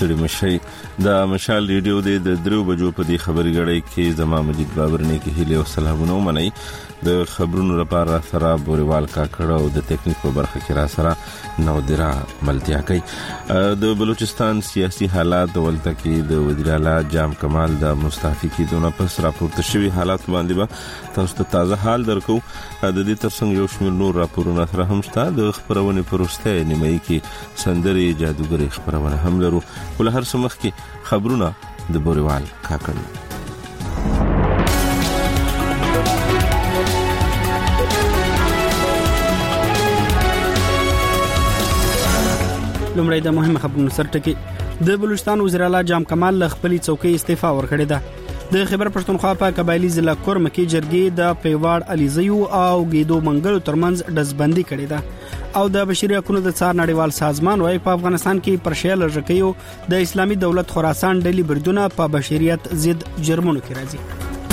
ستړي مشي. د مشال ریډیو د 3 بجو په دې خبري غړې کې زما مجید بابرني کې هیله او سلامونه منئ. د خبرونو لپاره سره بوريوال کاکړه او د ټیکنیک په برخه کې را سره نودرا ملتیا کوي. د بلوچستان سیاسي حالات ولته کې د وزیر اعلی جام کمال د مستعفي کېدو پس راپورته شوی حالات باندې به تاسو ته تازه حال درکو. د دې ترڅنګ یو شمېر نور راپورونه سره هم شته. د خبرونه پروسته نیمه کې سندري جادوګري خبرونه هم لرو. ول هر څه مخ کې خبرونه د بوريوال کاکړه. لومړی د مهمه خبرونو سرټکی. د بلوچستان وزیر اعلی جام کمال له خپل څوکۍ استعفا ورکړې ده. د خیبر پښتونخوا په قبایلی ضلع کورم کې جرګې د پیواړ علیزیو او ګیدو منګلو ترمنځ دزبندي کړې ده او د بشري حقوقو د څار نړیوال سازمان وايي په افغانستان کې پرشیا لږکیو د اسلامي دولت خراسان ډلې بریدونه په بشریت ضد جرمونو کې راځي.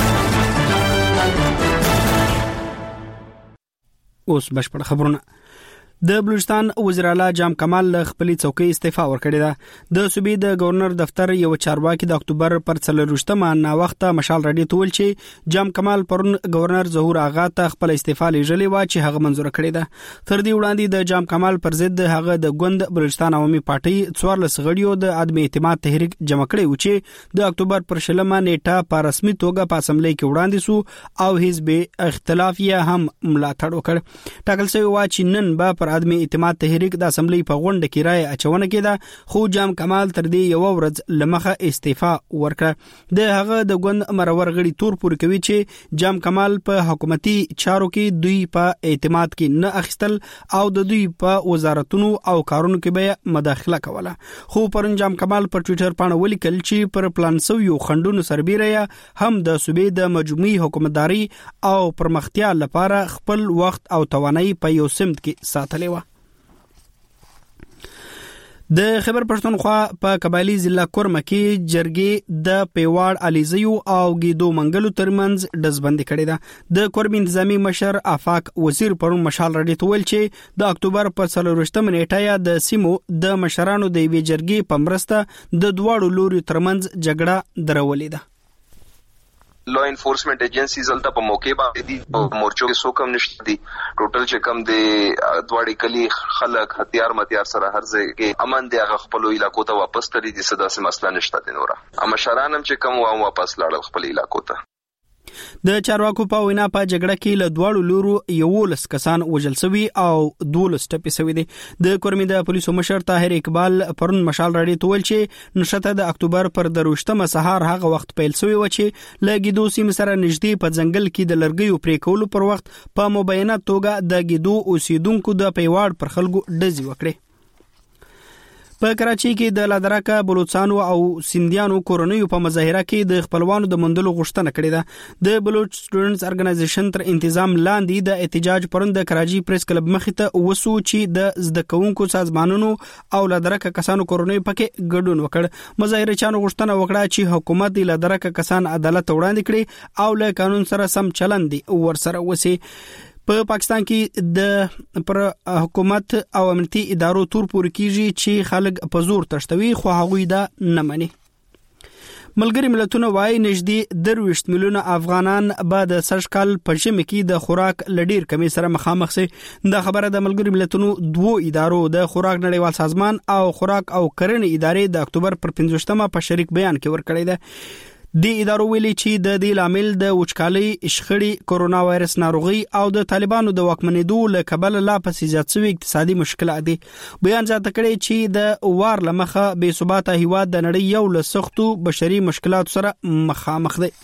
اوس بشپړ خبرونه. د بلوچستان وزیر اعلی جام کمال له خپل څوکۍ استعفا ورکړې ده. د صوبې د گورنر دفتر یو چارواکي د اکتوبر پر 4مه نا وخت مشال راډیو ته ویل چې جام کمال پرون گورنر ظهور آغا ته خپل استعفا لېږلې و چې هغه منزور کړې ده. تر دې وړاندې د جام کمال پر ضد هغه د ګوند بلوچستان عوامي پارټي 14 غړیو د عدم اعتماد تحریک جمع کړی و چې د اکتوبر پر 16مه نیټه په رسمي توګه په اسمبلی کې وړاندې سو او حزب اختلاف یې هم ملاتړ وکړ. ټاکل شوی و چې نن به پر عدم اعتماد تحریک د اسمبلی په غونډه کې رائے اچونه کېده، خو جام کمال تر دې یو ورځ لمخه استعفا ورکړه. د هغه د ګوند مرور غړي تور پور کوي چې جام کمال په حکومتي چارو کې دوی په اعتماد کې نه اخیستل او د دوی په وزارتونو او کارونو کې به مداخله کوله. خو پرون جام کمال په ټوئیټر باندې ولیکل چې پر پلان سویو خندونو سربیره هم د صوبې د مجموعي حکومتداري او پرمختیا لپاره خپل وخت او توانایي په یو سمت کې ساتلې و. د خیبر پښتونخوا په قبایلی ضلع کورم کې جرګې د پیواړ علیزیو او ګیدو منګلو ترمنځ دزبندي کړې ده. د کورم انتظامی مشر آفاق وزیر پرون مشال راډیو ته ویل چې د اکتوبر په 4مه نیټه د سیمو د مشرانو د وی جرګې په مرسته د دواړو لوري ترمنځ جګړه درولې ده. لا انفورسمنٹ ایجنسیز الته په موقع باندې دي او مورچو کې سو کم نشته دي. ټوټل چې کم دي دواړي کلی خلک هتیار متیار سره هر ځای کې امن دي هغه خپل علاقو ته واپس تري دي. صدا سم مسله نشته دي. نورا مشرانم چې کم واپس لاړل خپل علاقو ته. د چارواکو په وینا په جګړه کې له دواړو لورو 11 کسان وژل شوي او 12 ټپي شوي دي. د کورمې د پولیسو مشر طاهر اقبال پرون مشال راډیو ته ویل چې نشته د اکتوبر پر 2مه سهار هغه وخت پیل شوی و چې له ګیدو سیمې سره نږدې په ځنګل کې د لرګیو پرې کولو پر وخت په مبینه توګه د ګیدو اوسیدونکو د پیواړ پر خلکو ډزې وکړي. په کراچۍ کې د لادراکا بلوچستانو او سیندیانو کورنیو په مظاهره کې د خپلوانو د مندلو غوښتنه کړې ده. د بلوچ سټوډنټس ارګنایزیشن تر انتظام لاندې د احتجاج پرون د کراچۍ پریس کلب مخې ته وسو چې د زده کوونکو سازمانونو او لادراکا کسانو کورنیو پکې ګډون وکړ. مظاهرچیانو غوښتنه وکړه چې حکومت د لادراکا کسان عدالت وړاندې کړي او له قانون سره سم چلند ورسره وسی. په پاکستان کې د پر حکومت او امنیتي ادارو تور پور کیږي چې خلک په زور تشتوي، خو هغوی دا نه مني. ملګری ملتونه وايي نږدې 23 میلیونه افغانان بعد د سږکال په ژمي کې د خوراک لډیر کمی سره مخامخ شي. دا خبره د ملګری ملتونو دوه ادارو د خوراک نړیوال سازمان او خوراک او کرنې ادارې د اکتوبر پر 15مه په شریک بیان کې ورکړی ده. د ادارو ویلي چې د دې لامل د وچکالۍ، شخړې، کورونا وایرس ناروغي او د طالبانو د واکمنېدو له کبله لا پسې زیات شوي اقتصادي مشکلات دي. بیان زیاته کړی چې د وار لمخه بې ثباته هیواد د نړۍ یو له سختو بشري مشکلاتو سره مخامخ دی.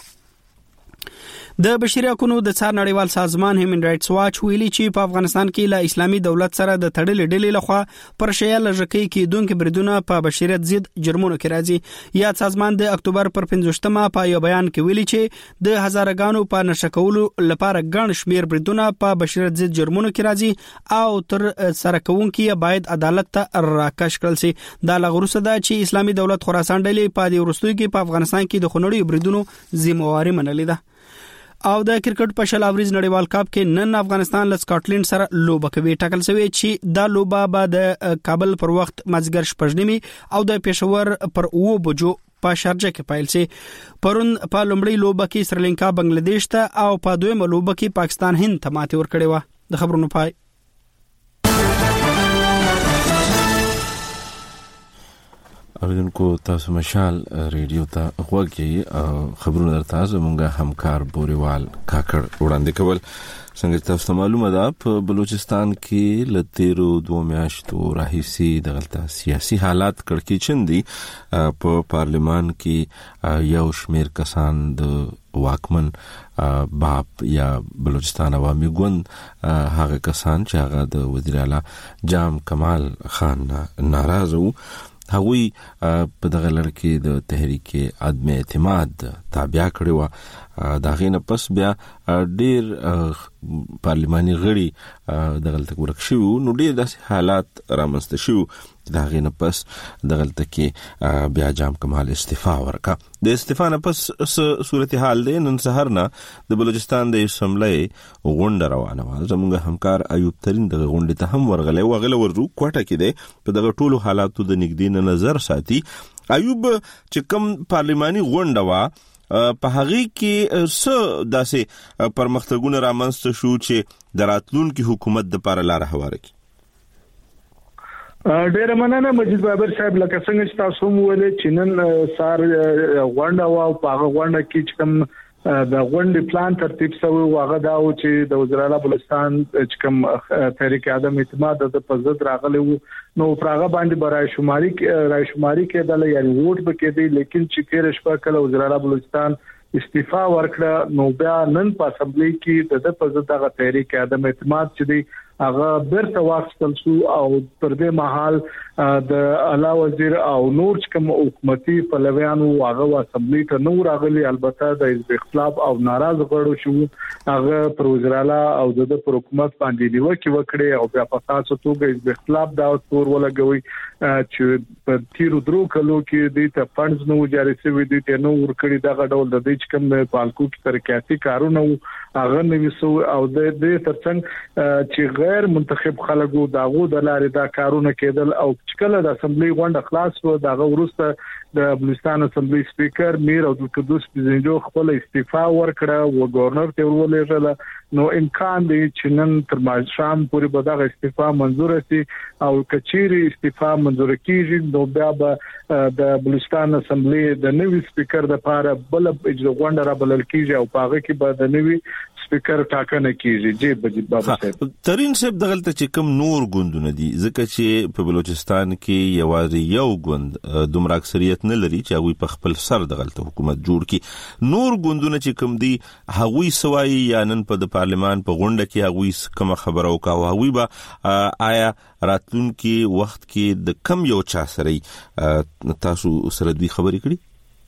د بشري حقوقو د څار نړیوال سازمان هیومن رائټس واچ ویلي چې په افغانستان کې له اسلامي دولت سره د تړلې ډلې لخوا پر شیا لږکۍ کېدونکو بریدونه په بشریت ضد جرمونو کې راځي. یا سازمان د اکتوبر پر 15مه په یو بیان کې ویلي چې د هزارګانو په نشکولو لپاره ګڼ شمیر بریدونه په بشریت ضد جرمونو کې راځي او تر سره کوونکي باید عدالت ته راکش کړل شي. دا لغوسه ده چې اسلامي دولت خراسان ډلې په دې وروستیو کې په افغانستان کې د خونړیو بریدونو ذمہواری منلې ده. او د کرکټ په شلاوريز نړیوال کپ کې نن افغانستان له سکاټلند سره لوبه کوي. ټاکل شوی چې دا لوبه به د کابل پر وخت مازیګر 6:30 او د پېښور پر 9 بجو په شارجه کې پیل شي. پرون په لومړی لوبه کې سریلانکا بنگلاديش ته او په دویمه لوبه کې پاکستان هند ته ماتې ورکړې و. د خبرونو پای. اوریدونکو تاسو مشال ریډیو ته غوږی خبرونه درته زموږ همکار بوریوال کاکړ وړاندې کول. څنګه تاسو معلومه ده په بلوچستان کې لتیرو 2 میاشتو راهیسي دغلطه سیاسي حالات کړکېچن دي. په پارلیمان کې یو شمیر کسان د واکمن باب یا بلوچستان عوامي ګوند هغه کسان چې هغه د وزیر اعلی جام کمال خان ناراض وو، هغوی په دغه لړ کې د تحریک عدم اعتماد تابع کړی و. دا غینه پس بیا ډیر پارلماني غړي دغلته ورک شو. نو ډیر داسې حالات رامنځته شو دا غینه پس دغلته کې بیا جام کمال استعفا ورکا. د استعفا نه پس صورتحال دی نن سحر نه د بلوچستان د اسمبلی غونډه روانه و. زموږ همکار ایوب ترین د غونډې ته هم ورغلی و. غله ورو کوټه کې دی په دغه ټولو حالاتو د نګدین نظر ساتي. ایوب چې کوم پارلماني غونډه و په هغه کې څه داسې پرمختګونه رامنځته شو چې د راتلونکي حکومت د لپاره لار هواره کړي؟ ډیر مننه مجید بابر صاحب. لکه څنګه چې تاسو وویل چې نن سار غونډه و په هغه غونډه کې چې کوم د غونډې پلان ترتیب شوی و هغه دا و چې د وزیر اعلی بلوچستان چې کوم تحریک عدم اعتماد د پزد راغلی وو نو پراغه باندې برای شماري کېدل یعنی ووټ بکې دی. لیکن چې کېر شپه کله وزیر اعلی بلوچستان استعفا ورکړه نو بیا نن په اسمبلی کې د پزد د تحریک عدم اعتماد چې دی هغه برته واخستل شو او پر دې مهال د اعلی وزیر او نور کوم حکومتي پلویانو هغه اسمبلی ته نور راغلي. البته د حزب اختلاف او ناراض غړو شو هغه پر وزیر اعلی او د حکومت باندې نیوکه وکړي او بیا په تاسو توګه حزب اختلاف دا تور ولګوي چې په تیرو درو کلو کې د ته فندز نو جاري شوی دي ته نو ورکړي دا ډول د دې کوم پالکو کې ترقیاتي کارونه هغه نویسو او د دې ترڅنګ چې غیر منتخب خلکو داغو د لارې دا کارونه کېدل. او کله د اسمبلی غونډه خلاص و دغه ورسته د بلوچستان اسمبلی سپیکر میر عبدالقدوس بزنجو خپل استعفا ورکړه و گورنر ته ورولېږله. نو امکان دی چې نن تر ماښام پورې به دغه استعفا منظور شي او کچيري استعفا منظور کیږي نو بیا به د بلوچستان اسمبلی د نوي سپیکر د لپاره بل غونډه را بلل کیږي او پاغه کې به د نوي سپیکر ټاکنه کیږي. جی بجید بابا صاحب ترين صاحب دغلته چې کوم نور ګوندونه دي ځکه چې په بلوچستان کې یوازې یو ګوند دومره اکثریت نه لري چې هغه په خپل سر دغلته حکومت جوړ کړي. نور ګوندونه چې کوم دي هغوی سوای یا نن په پارلمان په غونډه کې هغوی کوم خبرو کاوه هغوی به آیا راتلونکي وخت کې د کم یو چا سره تاسو سره دوی خبرې کړي؟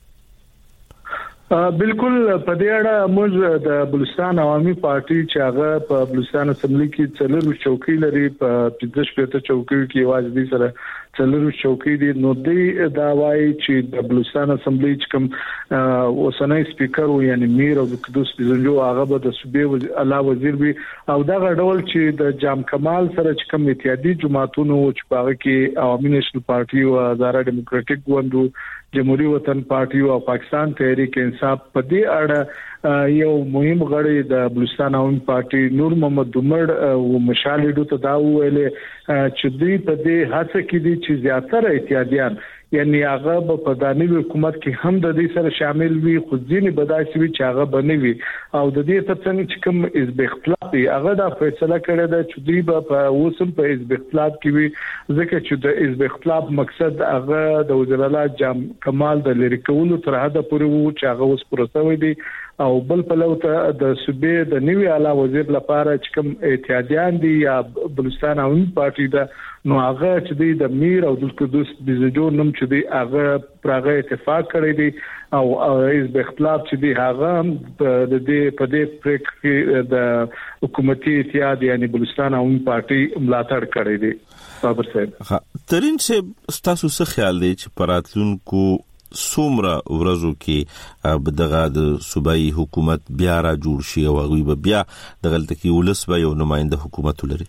بالکل په دې اړه موږ د بلوچستان عوامي پارټي چې هغه په بلوچستان اسمبلی کې څلور چوکۍ لري په 15 چوکۍ کې واجبي سره څلور چوکۍ دي. نو دې دا وایي چې د بلوچستان اسمبلی چې کوم اوسنۍ سپیکر یعنی میر عبدالقدوس بزنجو هغه به د صوبې اعلی وزیر وي او دا غډول چې د جام کمال سره چې کوم اتحادیه جماعتونو چې هغه کې عوامي نېشنل پارټي او آزاد ډیموکراټک ګوند جمهوریت وطن پارټي او پاکستان تحریک انصاف په دې اړه یو مهم غړی د بلوچستان عوامي پارټي نور محمد عمر او مشال ډو ته دا ویلې چې دوی په دې هڅه کې دي چې زیاتره اتحادیان یعنی هغه په دانی حکومت کې هم د دې سره شامل وي خو ځینې بدایسي چې هغه بنوي او د دې ترڅنګ چې کوم حزب اختلاف هغه دا فیصله کړې ده چې دوی په وسم په حزب اختلاف کې وي ځکه چې د حزب اختلاف مقصد هغه د وزیر اعلی جام کمال د لری کولو تر حد پورې وو چې هغه اوس پروسه وي او بل په لوته د صوبې د نیوی اعلی وزیر لپاره چې کوم اتحادیان دي یا بلوچستان عوامي پارټي دا نو هغه چې د میر او عبدالقدوس بزنجو نوم چې دی هغه پرغه اتفاق کړی دی او حزب اختلاف چې دی هغه د دې په دې پریکړه د حکومتي اتحاد یعنی بلوچستان عوامي پارټي ملاتړ کړی دی. صابر صاحب ترين صاحب تاسو څه خیال دی چې پراتلونکو څومره ورځو کې دغه د صوبایي حکومت بیا را جوړ شي او هغوی به بیا دغلته کې ولس به یو نماینده حکومت ولري؟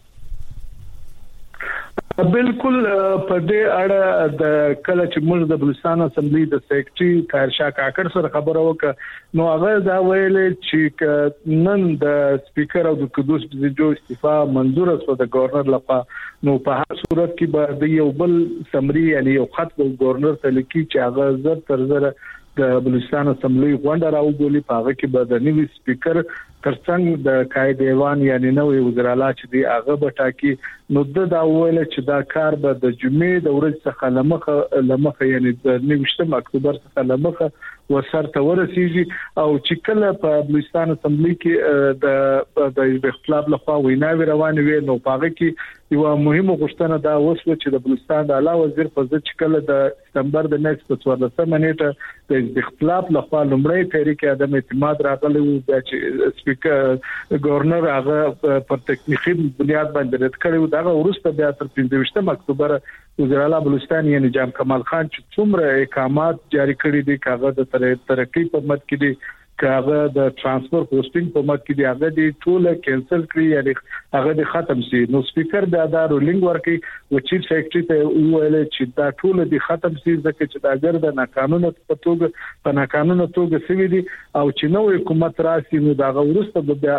بالکل په دې اړه د کله چې موږ د بلوچستان اسمبلی د سیکریټري طاهرشاه کاکړ سره خبره وکړه نو هغه دا ویل چې نن د سپیکر او د قدوس بزجو استعفا منظور شو د گورنر لخوا نو په هر صورت کې به د یو بل سمري یعنی یو خط د گورنر ته لیکي چې هغه زر تر زر د بلوچستان اسمبلی غونډه راوبولي په هغه کې به د نوي سپیکر ترڅنګ د قائد ایوان یعنی نوې وزرا چې دی هغه به ټاکي نو دا ویل چې دا کار به د جمعې د ورځ څخه لمخه یعنی د 19 اکتوبر څخه لمخه وسرته ورسیږي او چې کله په بلوچستان اسمبلی کې د اختلاف لخوا ویناوی روانې وي نو پاغه کې یو مهمه غوښتنه دا وسوه چې د بلوچستان د اعلی وزیر په ځکه چې کله د سپتمبر د نیکسټ 14 نیټه د اختلاف لخوا لومړی تحریک عدم اعتماد راغلی و چې سپیکر گورنر هغه پر تکنیکی بنیاد باندې رد کړی و دا ورسته بیا تر 15 اکتوبر وزیر اعلی بلوچستان یعنی جام کمال خان چې څومره احکامات جاری کړی دي کاغذ د ترقی په مد کې دي کاغه د ترانسفر پوسټینګ په مد کې دی هغه دی ټول کینسل کړی یعنی هغه دی ختم شي نو سپیکر دا رولینګ ورکي او چیف سیکریټری ته ویل چې دا ټول دی ختم شي ځکه چې دا ګرځي نه قانوني په ناقانونه توګه سوي دي او چې نو حکومت راسي نو دا ورسته بیا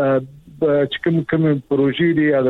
چې کوم پروژې دي یا د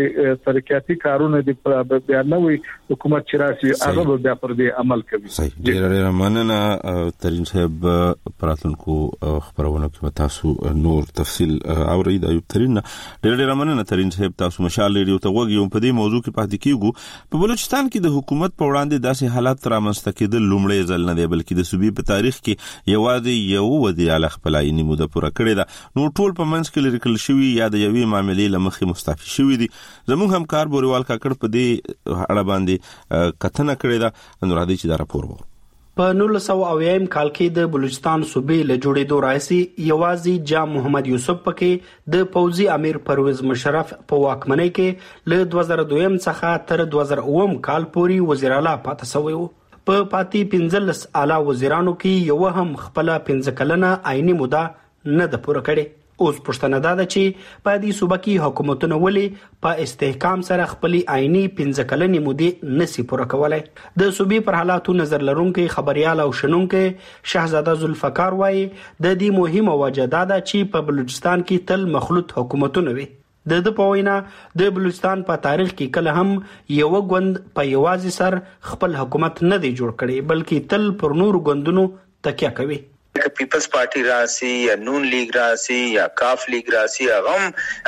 ترقیاتي کارونه دي بیا نوې حکومت چې راسي هغه بیا پر دې عمل کوي. ډېر مننه ترين صاحب پراتونکو خبرونه کې تاسو نور تفصیل اورئ د ایوب ترين ډېر مننه ترين صاحب تاسو مشال ریډیو ته وګورئ په دې موضوع کې پاتې کیږو. په بلوچستان کې د حکومت په وړاندې داسې حالات رامنځته کېدل لومړی ځل نه دی بلکې د صوبې په تاریخ کې یوازې یو ودی علی خپل عیني موده پوره کړې ده نو ټول په منځ کې لري شوی یا د یوې معاملې لمخې مستعفي شوی دي. زموږ همکار بوریوال کاکړ په دې اړه باندې کتنه کړې ده نو راځي چې دا راپور وو. په 1990 کال کې د بلوچستان صوبې له جوړېدو راځي یوازې جام محمد یوسف پکې د پوځي امیر پرویز مشرف په واکمنۍ کې له 2002 څخه تر 2009 کال پورې وزیر اعلی پاتې شوی وو. په پاتې 15 اعلی وزیرانو کې یو هم خپل 15 کلنه عیني موده نه د پوره کړي. اوس پښتنه ده چې په دې صوبه کې حکومتونه ولې په استحکام سره خپل عیني 15 کلنې مودې نسی پوره کولای. د صوبې پر حالاتو نظر لرونکي خبريال او شنونکي شهزاده ذوالفقار وایي د دې مهمه وجه ده چې په بلوچستان کې تل مخلوط حکومتونه وي. د په وینا د بلوچستان په تاریخ کې کله هم یو غوند په یوازې سر خپل حکومت نه دی جوړ کړي بلکې تل پر نور غوندونو تکیه کوي. که پیپلز پارټي راسي یا نون لیگ راسي یا کاف لیگ راسي هغه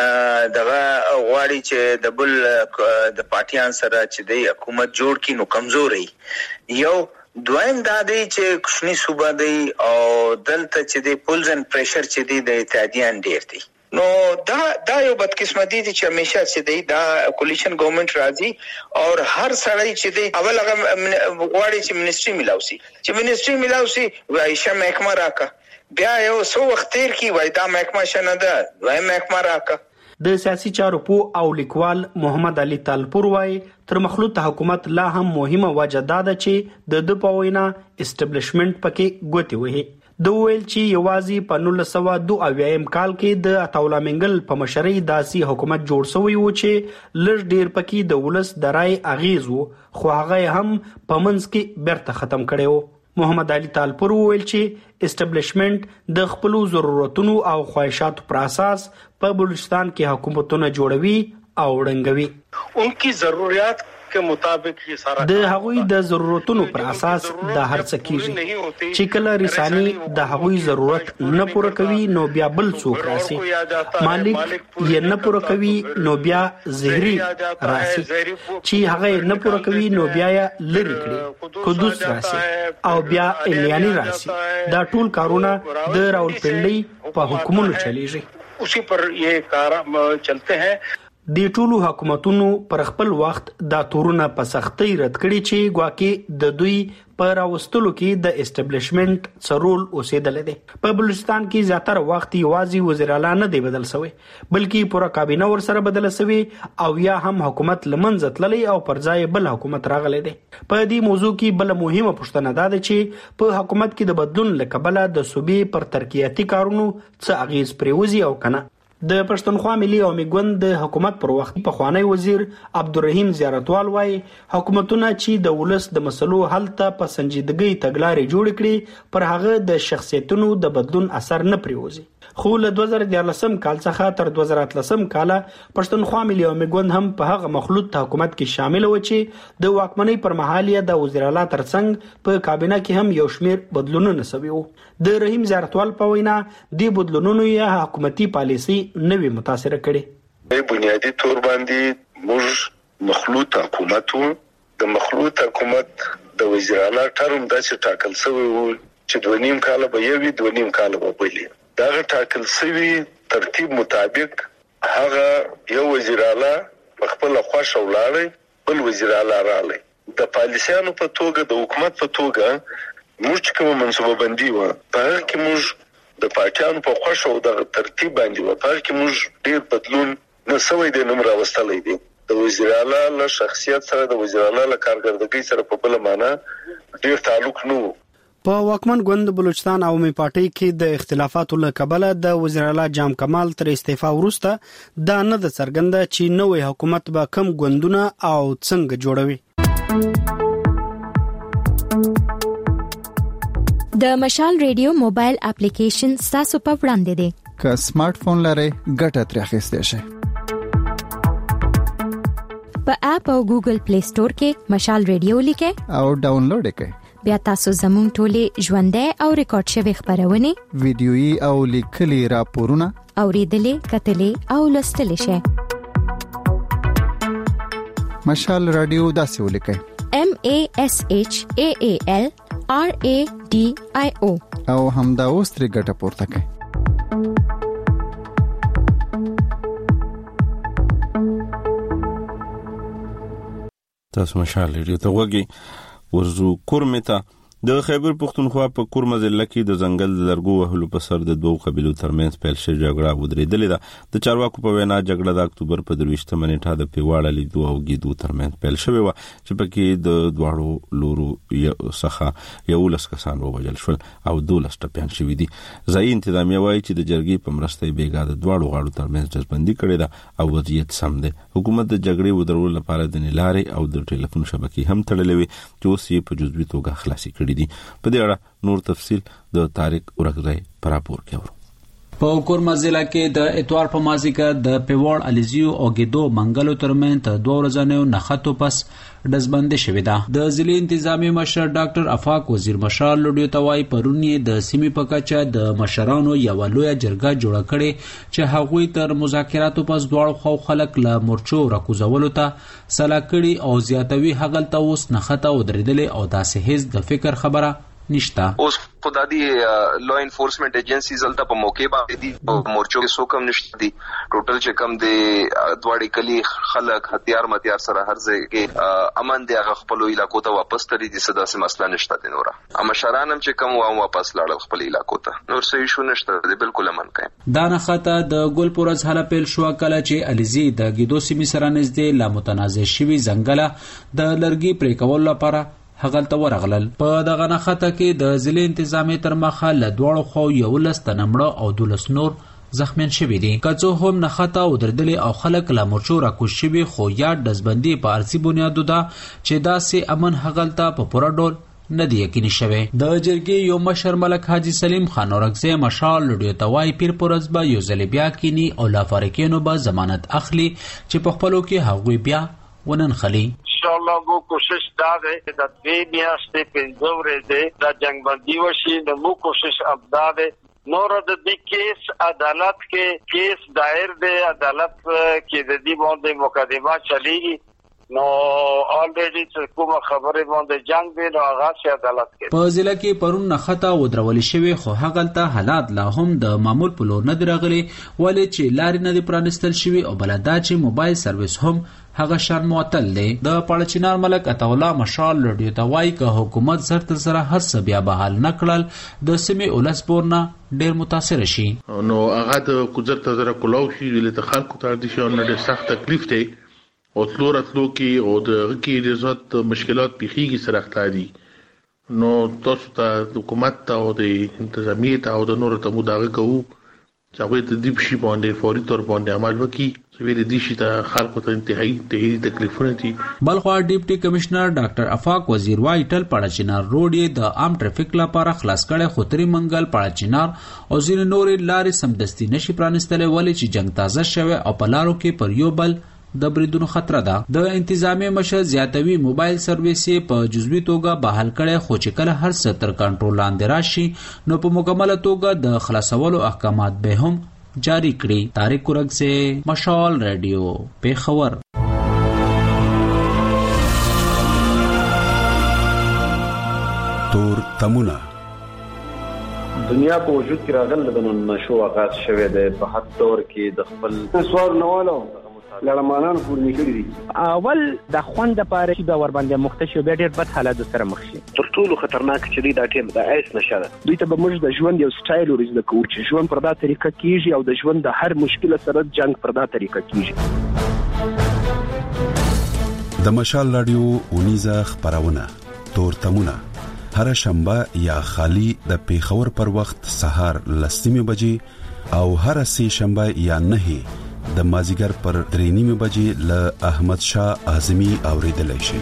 دغه غواړي چې د بل د پارټیان سره چې د حکومت جوړ کړي نو کمزوري یو دویم دا دی چې کوشنی صوبه دی او دلته چې د پولز ان پریشر چې دی د اتحادیان ډیر دی نو دا یو بدقسمتي دي چې همیشه چې دی دا کولیشن ګورنمنت راځي او هر سړی چې دی اول هغه غواړي چې منیسټري ملاوسي وایشه محکمه راکا بیا یو څو وخت تیر کی وای دا محکمه شنه ده وای محکمه راکا. د سیاسي چارو او لیکوال محمد علي طالپور وای تر مخلوط حکومت لا هم مهمه وجه ده چې د پوینا اسټابلیشمنت پکې ګوتی وي. د ویل چې یوازې په 1992 کال کې د عطاولا منګل په مشرۍ داسي حکومت جوړ شوی و چې لږ ډیر پکې د ولس د رای اغیز وو خو هغه هم په منځ کې برته ختم کړي وو. محمد علي طالپور ویل چې اسټابلیشمنت د خپل ضرورتونو او خواهشاتو پر اساس په بلوچستان کې حکومتونه جوړوي او ړنګوي. انکی ضرورت के मुताबिक ये सारा د هغوی د ضرورتونو پر اساس د هر څه کیږي چې کله رساني د هغوی ضرورت نه پوره کوي نو بیا بل څوک راسي مالک یې نه پوره کوي نو بیا زهري راسي چې هغه نه پوره کوي نو بیا یې لری کړي قدوس راسي او بیا الیانی راسي دا ټول کارونه د راولپنډي په حکومتونو چلیږي उसी पर ये कार चलते हैं. د ټولو حکومتونو پر خپل وخت دا تورونه په سختۍ رد کړي چې ګواکې د دوی په راوستلو کې د اسټابلیشمنت سرول اوسېدل دي. په بلوچستان کې زیاتره وخت یوازې وزیر اعلی نه دی بدل شوی بلکې پوره کابینه ورسره بدل شوی او یا هم حکومت لمنځه تللی او پر ځای بل حکومت راغلی دی. په دې موضوع کې بل مهمه پوښتنه ده چې په حکومت کې د بدلون لکبله د صوبې پر ترقیاتي کارونو څه اغیز پریوزي او کنه. د پښتونخوا ملي عوامي ګوند د حکومت پر وخت په خوانی وزیر عبدالرحیم زیارتوال وايي حکومتونه چې د ولس د مسلو حل ته په سنجیدګۍ تګلارې جوړ کړي پر هغه د شخصیتونو د بدلون اثر نه پریوزي. خو له 2014 کال څخه تر 2013 کال پښتونخوا ملي عوامي ګوند هم په هغه مخلوط حکومت کې شامل و چې د واکمنۍ پر مهال یې د وزیر اعلی ترڅنګ په کابینه کې هم یو شمیر بدلونونه شوي وو. د رحیم زیارتوال په وینا د بدلونونو یا حکومتي پالیسي نوې متاثر کړي. بنیادی تور باندې موږ مخلوط حکومت وو. د مخلوط حکومت د وزیر اعلی ټرم داسې ټاکل شوی وو چې 2.5 کال به یوي 2.5 کال به بلی. دا ټاکل شوی ترتیب مطابق هغه یو وزیر اعلی په خپل خوښه ولاړی بل وزیر اعلی راغلی. د پالیسیانو په توګه د حکومت په توګه موږ کوم منصوبه بندي و په هغه کې موږ د پارټیانو په خوښه او د ترتیب باندې و په هغه کې موږ ډیر بدلون نه سوی د نوم راوستلې دي. د وزیر اعلی له شخصیت سره د وزیر اعلی له کارکردګۍ سره په بل معنا ډیر تعلق نه و. په واکمن ګوند بلوچستان عوامي پارټي کې د اختلافاتو له کبله د وزیر اعلی جام کمال تر استعفا وروسته دا نه د څرګنده چې نوې حکومت به کم ګوندونه او څنګه جوړوي. د مشال ریډیو موبایل اپلیکیشن تاسو په وړاندې دی. که سمارټ فون لرئ ګټه ترې اخیستی شئ. په اپ او ګوګل پلی سٹور کې مشال ریډیو لیکئ او ډاونلوډ یې. بیا تاسو زموږ ټولې ژوندۍ او ریکارډ شوی خبرونه ویډیويي او لیکلي راپورونه اوریدلې کتلې او لوستلې شئ. مشال رادیو داسې ولیکئ MASHAALRADIO او همدا اوس ترې ګټه پورته کړئ. تاسو مشال ریډیو ته وګورئ. ورزو کورمتا د خیبر پختونخوا په کورمه ضلع کې د ځنګل د لرګو وهلو په سر د دوه قبیلو ترمنځ پیل شوې جګړه ودرېدلې ده. د چارواکو په وینا جګړه د اکتوبر په 23 نیټه د پیواړه لیدو او ګیدو ترمنځ پیل شوې و چې پکې د دواړو لورو څخه 11 کسان ووژل شول او 12 ټپيان شوي دي. ځایي انتظامیه وایي چې د جرګې په مرسته بیګا د دواړو غاړو ترمنځ جذبندي کړې ده او وضعیت سم دی. حکومت د جګړې ودرولو لپاره د نلارې او د ټلیفون شبکې هم تړلې وي چې اوس یې په جزوي توګه خلاصي کړې دي. په دې اړه نور تفصیل د طارق ورغزی پر راپور کې اورو. په کورمه ضلع کې د اتوار په مازیګر د پیوړ الیزیو او ګیدو منګلو ترمنځ د دوه ورځې نخښتو پس دزبندي شوې ده. د ضلع انتظامی مشر ډاکټر افاق وزیر مشال لوډیو توای پرونی د سیمې په کچه د مشرانو یو لوی جرګه جوړ کړي چې هغوی تر مذاکراتو پس دواړو خو خلک له مورچو راکوزولو ته سلا کړي او زیاتوي هغلته اوس نخښته ودرېدلې او داسې هیڅ د فکر خبره نشتا. اوس خدای دی لا انفورسمنت ایجنسیز الته په موقع باندې دي مورچو کې سو کم نشته دي. ټوټل چې کم دي دواړي کلی خلک هتیار متیار سره هر ځای کې امن دی هغه خپل علاقو ته واپس تړي دي. صدا سه مسله نشته دي. نور امشرانم چې کم واپس لاړل خپل علاقو ته نور څه شو نشته دي. بالکل امن کایم. دا نخښته د ګلپورز حاله پیل شو کله چې الیزی د ګیدو سیمې سره نږدې لا متنازع شوی ځنګله د لرګي پرې کول لپاره هغلته ورغلل. په دغه نخښته کې د ضلع انتظامی تر مخه له دواړو خو 11 تنمړه او 12 نور زخمیان شوي دي. که څه هم نخښته ودرېدلې او خلک له مورچو راکوز شوي خو یا دزبندي په ارسي بنیادو ده چې داسې امن هغلته په پوره ډول نه دی یقیني شوی. د جرګې یو مشر ملک حاجی سلیم خان اورغزی مشال لوډیو توای پیر پرز به یو ځل بیا کینی او لا فارکینو به ضمانت اخلي چې په خپلو کې هغوی بیا ونن خلی. انشاءاللہ وہ کوشش دا ہے کہ دا 2 میاشتې 15 ورځې دا جنگ بندي وشي. نو مو کوشش اب دا ہے نور د دې کیس عدالت کې کیس دائر دی. عدالت کې د دې باندې مقدمه چلیږي. نو الریډي چې کومه خبره باندې جنگ دی نو هغه سي عدالت کې په ضلع کې پرون نخته ودرول شوی خو هغلته حالات لا هم د معمول په لور نه درغلي ولې چې لارې نه پرانستل شوی او بلدا چې موبایل سرویس هم هغه شان معطل دی. د پړچینار ملک عطاالله مشال رادیو ته وایي که حکومت زر تر زره هر څه بیا بحال نکړل د سیمې ولس پورنه ډیر متاثر شي. نو هغه د کوزر تر زره کولو شي د خلکو تر دي شو نه ډیر سخت تکلیف دی او تلورتلو کې او د کې د زړت مشکلات پیخيږي سره اختیاري. نو تاسو ته حکومت ته او د انتظامیه ته او د نور ته مداغه کوو چې هغه د دې شي باندې فوري تور باندې عمل وکړي چې ویل دي چې د خلکو ته انتهایی تکلیفونه دي. بلخوا ډیپټي کمشنر ډاکټر افاق وزیر وايي ټل پړچینار روډ یې د عام ټریفیک لپاره خلاص کړي خو تری منګل پړچینار او ځینې نورې لارې سمدستي نشي پرانستلې ولې چې جنگ تازه شوه او په لارو کې پر یو بل د بریدونو خطر ده. د انتظامی مشر زیاتوي موبایل سرویس په جزوی توګه بحال کړي خو چې کله هر څه تر کنټرول لاندې راشي نو په مکمله توګه د خلاصولو احکامات به هم جاری کړي. طارق کورګ سے مشال رادیو پیښور. تور تمونه دنیا په وجود کې راغله د نشو آغاز شوه د په حد دور کې د خپل سوار نوالو لړمانان پورنی کړی دي. اول د خوند لپاره چې د ور باندې مختشو به ډېر بد حالات سره مخ شي. تر ټولو خطرناک چې دی دا ټیم د ایس نشه ده. دوی ته به موږ د ژوند یو سټایل ورزده کوو چې ژوند پر دا طریقه کیږي او د ژوند د هر مشکل سره جنگ پر دا طریقه کیږي. د مشال رادیو اونیزه خبرونه تور تمونه هر شنبه یا خالی د پیښور پر وخت سهار 10:00 بجې او هر سه شنبه یا 9 د مازیګر پر 3:30 بجې له احمد شاه اعظمي اوریدل شي.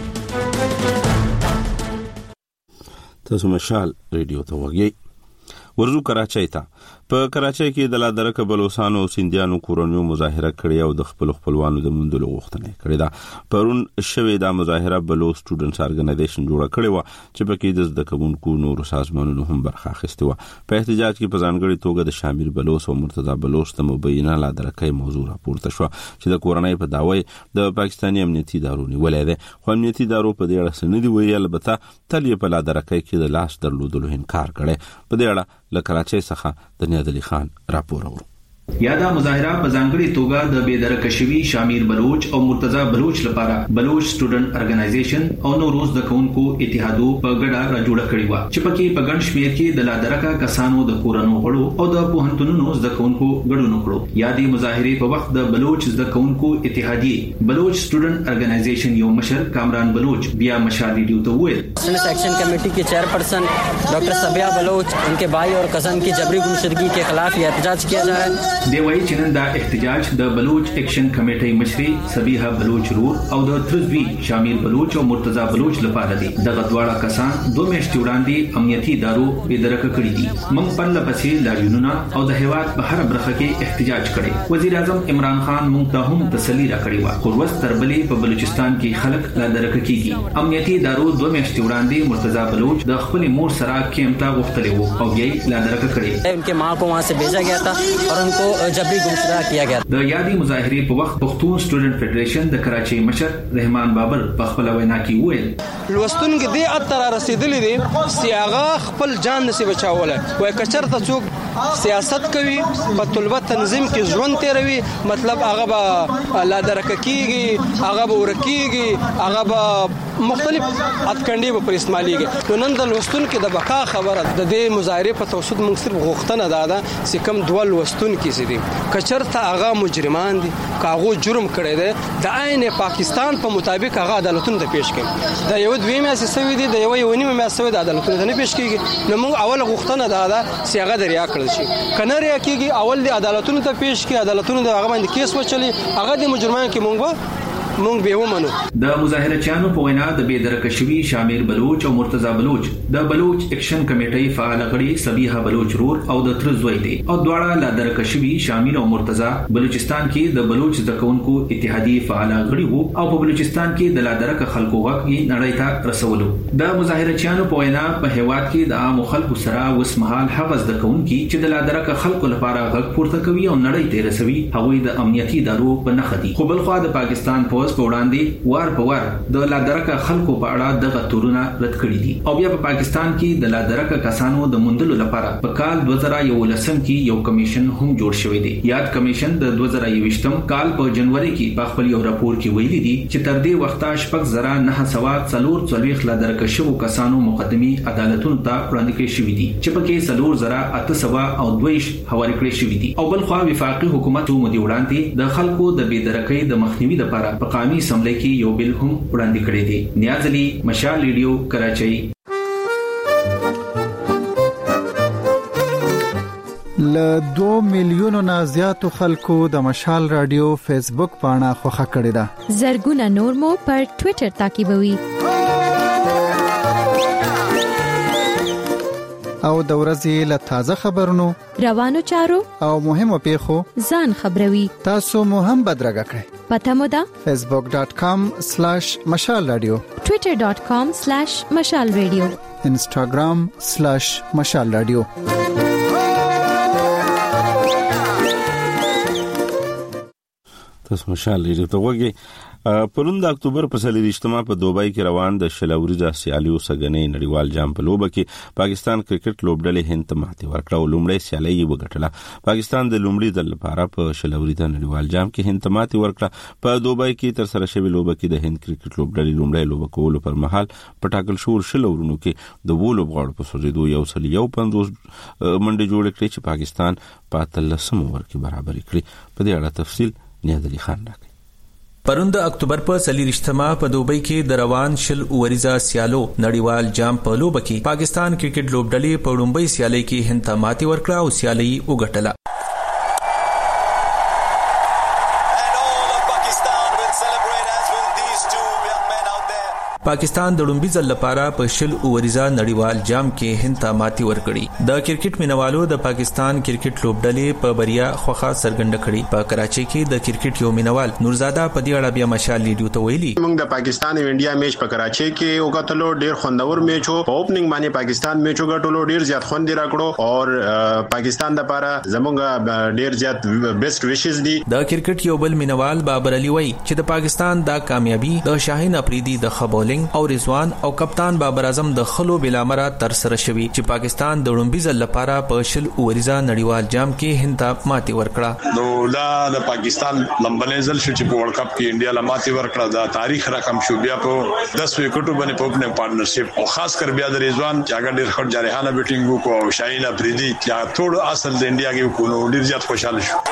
تاسو مشال رادیو ته وګورئ. ورزو کراچۍ ته په کراچۍ کې د لادرکه بلوچستانو سیندیانو کورونیو مظاهره کړې او د خپلوانو د مندلو غوښتنه کړې ده. پرون شوې د مظاهره بلوچ سټوډنټس ارګنایزیشن جوړه کړې و چې پکې د زده کوونکو نور سازمانونو هم برخه اخیسته و. په احتجاج کې په ځانګړي توګه د شامل بلوچ او مرتضی بلوچ ته مبینه لادرکه موضوع راپورته شو چې د کورنۍ په داوی د پاکستاني امنیتي ادارو نیولې ده. خو امنیتي ادارو په دې اړه سندې ویل البته تل په لادرکه کې د لاس درلودلو انکار کړي. په دې اړه لکراچۍ څخه د نیادلی خان راپور اورو. یادا مظاهره په ځانګړي توګه د بېدرکه شوي شامیر بلوچ او مرتضی بلوچ لپاره بلوچ سټوډنټ ارګنایزیشن او نورو زده کوونکو اتحادو په ګډه راجوړه کړې و چې پکې په ګڼ شمېر کې د لادرکه کسانو د کورونو غړو او د پوهنتونونو زده کوونکو ګډون وکړو. یادي مظاهره په وخت د بلوچ زده کوونکو اتحادیه بلوچ سټوډنټ ارګنایزیشن یو مشر کامران بلوچ بیا مشال ریډیو ته وویل اسٹوڈنٹ ایکشن کمیٹی کے چیئرپرسن ڈاکٹر صبیہ بلوچ ان کے بھائی اور کزن کی جبری گمشدگی کے خلاف یہ احتجاج کیا جا رہا ہے. دی وایي چې نن دا احتجاج د بلوچ ایکشن کمیټې مشري صبیحه بلوچ رور او د ترزوی شامل بلوچ او مرتضی بلوچ لپاره دي. دغه دواړه کسان 2 میاشتې وړاندې امنیتي ادارو بېدرکه کړی دي. موږ په لپسې لاریونونه او د هیواد په هر برخه کې احتجاج کړي. وزیر اعظم عمران خان موږ ته هم تسلی راکړې و. خو ورځ تر بلې په بلوچستان کې خلک لادرکه کیږي. امنیتي ادارو 2 میاشتې وړاندې مرتضی بلوچ د خپل مور سره کیمتا غوښتلې وو او یې لادرکه کړې. ان کے ماں کو وہاں سے بھیجا گیا تھا اور ان کو جبری گمشدہ کیا گیا. د یادي مظاهره په وخت پښتون سټوډنټ فدریشن د کراچۍ مشر رحمان بابر په خپل وینا کې وویل لوستونکو دې اتر رسیدلې دي سیاغه خپل جان نسی بچاوله وای کچرته څوک سیاست کوي په طلبه تنظیم کې ژوند تیروي مطلب هغه به لادرکه کیږي هغه به ورکیږي هغه به مختلف اتکندې به پر استعماليږي. نو نن د لوستونکو د بقا خبره د دې مظاهره په توسط موږ صرف غوښتنه ده چې کم دوه لوستونکو سي دي کچرته هغه مجرمان دي کاغو جرم کړی دی د عین پاکستان په مطابق هغه عدالتونو ته پیش کړي. د یو دوی میاسي سوي دي د یو نیمه میاسي سوي د عدالتونو ته نه پیش کیږي. نو موږ اول غوښتنه ده چې هغه دریا کړل شي کنه ریا کیږي اول د عدالتونو ته پیش کړي عدالتونو د هغه باندې کیس وچلي هغه د مجرمان کې مونږ به ومنو. د مظاهرچیانو په وینا د بېدرکه شوي شامل بلوچ او مرتضی بلوچ د بلوچ ایکشن کمیټې فعال غړي صبیحه بلوچ رور او د ترزوی دي او دواړه لادرکه شوي شامل او مرتضی بلوچستان کې د بلوچ زده کوونکو اتحادیه فعال غړي وو او په بلوچستان کې د لادرکه خلکو غږ نړۍ ته رسولو. د مظاهرچیانو په وینا په هیواد کې د عام خلکو سره وسمحال هغه زده کوونکي چې د لادرکه خلکو لپاره غږ پورته کوي او نړۍ ته رسوي هغوی د امنیتي ادارو په نخ دي. خو بلخوا د پاکستان پوز بندوبست په وړاندې وار په وار د لادرکه خلکو په اړه دغه تورونه رد کړي دي او بیا په پاکستان کې د لادرکه کسانو د موندلو لپاره په کال 2011 کې یو کمیشن هم جوړ شوی دی. یاد کمیشن د 2021م کال په جنوري کې په خپل یو راپور کې ویلي دي چې تر دې وخته 9,944 لادرکه شوو کسانو مقدمي عدالتونو ته وړاندې کړي شوې دي چې پکې 4,822 حواله کړي شوې دي او بل خو وفاقي حکومت مو دی وړاندې د خلکو د بېدرکۍ د مخنیوي لپاره په قومي اسمبلی کې یو بل هم وړاندې کړی دی. نیاز علي، مشال ریډیو، کراچۍ. ل 2 میلیونو نه زیاتو خلکو د مشال رادیو فیسبوک پاڼه خوښه کړې ده. زرګونه نور مو پر ټوئیټر تعقیبوي. او د ورځې له تازه خبرونو، روانو چارو او مهمو پیښو ځان خبروي. تاسو مو هم بدرګه کړئ. پته مو ده facebook.com/mashalradio، twitter.com/mashalradio، instagram/mashalradio. تاسو مشال ریډیو ته وګورئ. پرون د اکتوبر په 23 په دوبۍ کې روان د شلوريزه سیالیو سګنې نړیوال جام په لوبه کې پاکستان کرکټ لوبډلې هند ته ماتې ورکړه او لومړی سیالي یې وګټله. پاکستان د لومړي ځل لپاره په شلوريزه نړیوال جام کې هند ته ماتې ورکړه. په دوبۍ کې تر سره شوی لوبه کې د هند کرکټ لوبډلې لومړی لوبه کولو پر مهال په ټاکل شوی شلورونو کې د وولو غوړ په سوزیدو 150 منډه جوړ کړې چې پاکستان په 13 اوور کې برابر کړې. په دې اړه تفصیل نیاز علي خان راکړي. پرون د اکتوبر په 23 په دوبۍ کې د روان شل اوریزه سیالو نړیوال جام په لوبه کې پاکستان کرکټ لوبډلې په لومړی سیالي کې هند ته ماتې ورکړه او سیالي وګټله. پاکستان د لومړي ځل لپاره په شل اوریزه نړیوال جام کې هند ته ماتې ورکړي. د کرکټ مینوالو د پاکستان کرکټ لوبډلې په بریا خوخه څرګنده کړي. په کراچۍ کې د کرکټ یو مینوال نورزاده په دې اړه بیا مشال ریډیو ته ویلي. موږ د پاکستان او انډیا میچ په کراچۍ کې وکړلو، ډیر خوندور میچ وو. په اوپننګ باندې پاکستان میچ وګټلو، ډیر زیات خوند راکړو او پاکستان لپاره زموږ ډیر زیات بیسټ ویشز دي. د کرکټ یو بل مینوال بابر علي وایي چې د پاکستان دا کامیابی د شاهین افریدي د خبرو او رضوان او کپتان بابر اعظم د خلو بلامره تر سره شوی چې پاکستان د لومړي ځل لپاره په شل اوریزه نړیوال جام کې هند ته ماتې ورکړه. نو دا د پاکستان لمبنې ځل شو چې په ورلد کپ کې انډیا له ماتې ورکړه. دا تاریخ رقم شو. بیا په 10 وکټو باندې په خپل پارټنرشپ او خاص کر بیا د رضوان چې هغه ډیر ښه جارحانه بیټینګ وکړو او شاهین افریدي چې ټول اصل د انډیا کې وکړو، ډیر زیات خوشاله شو.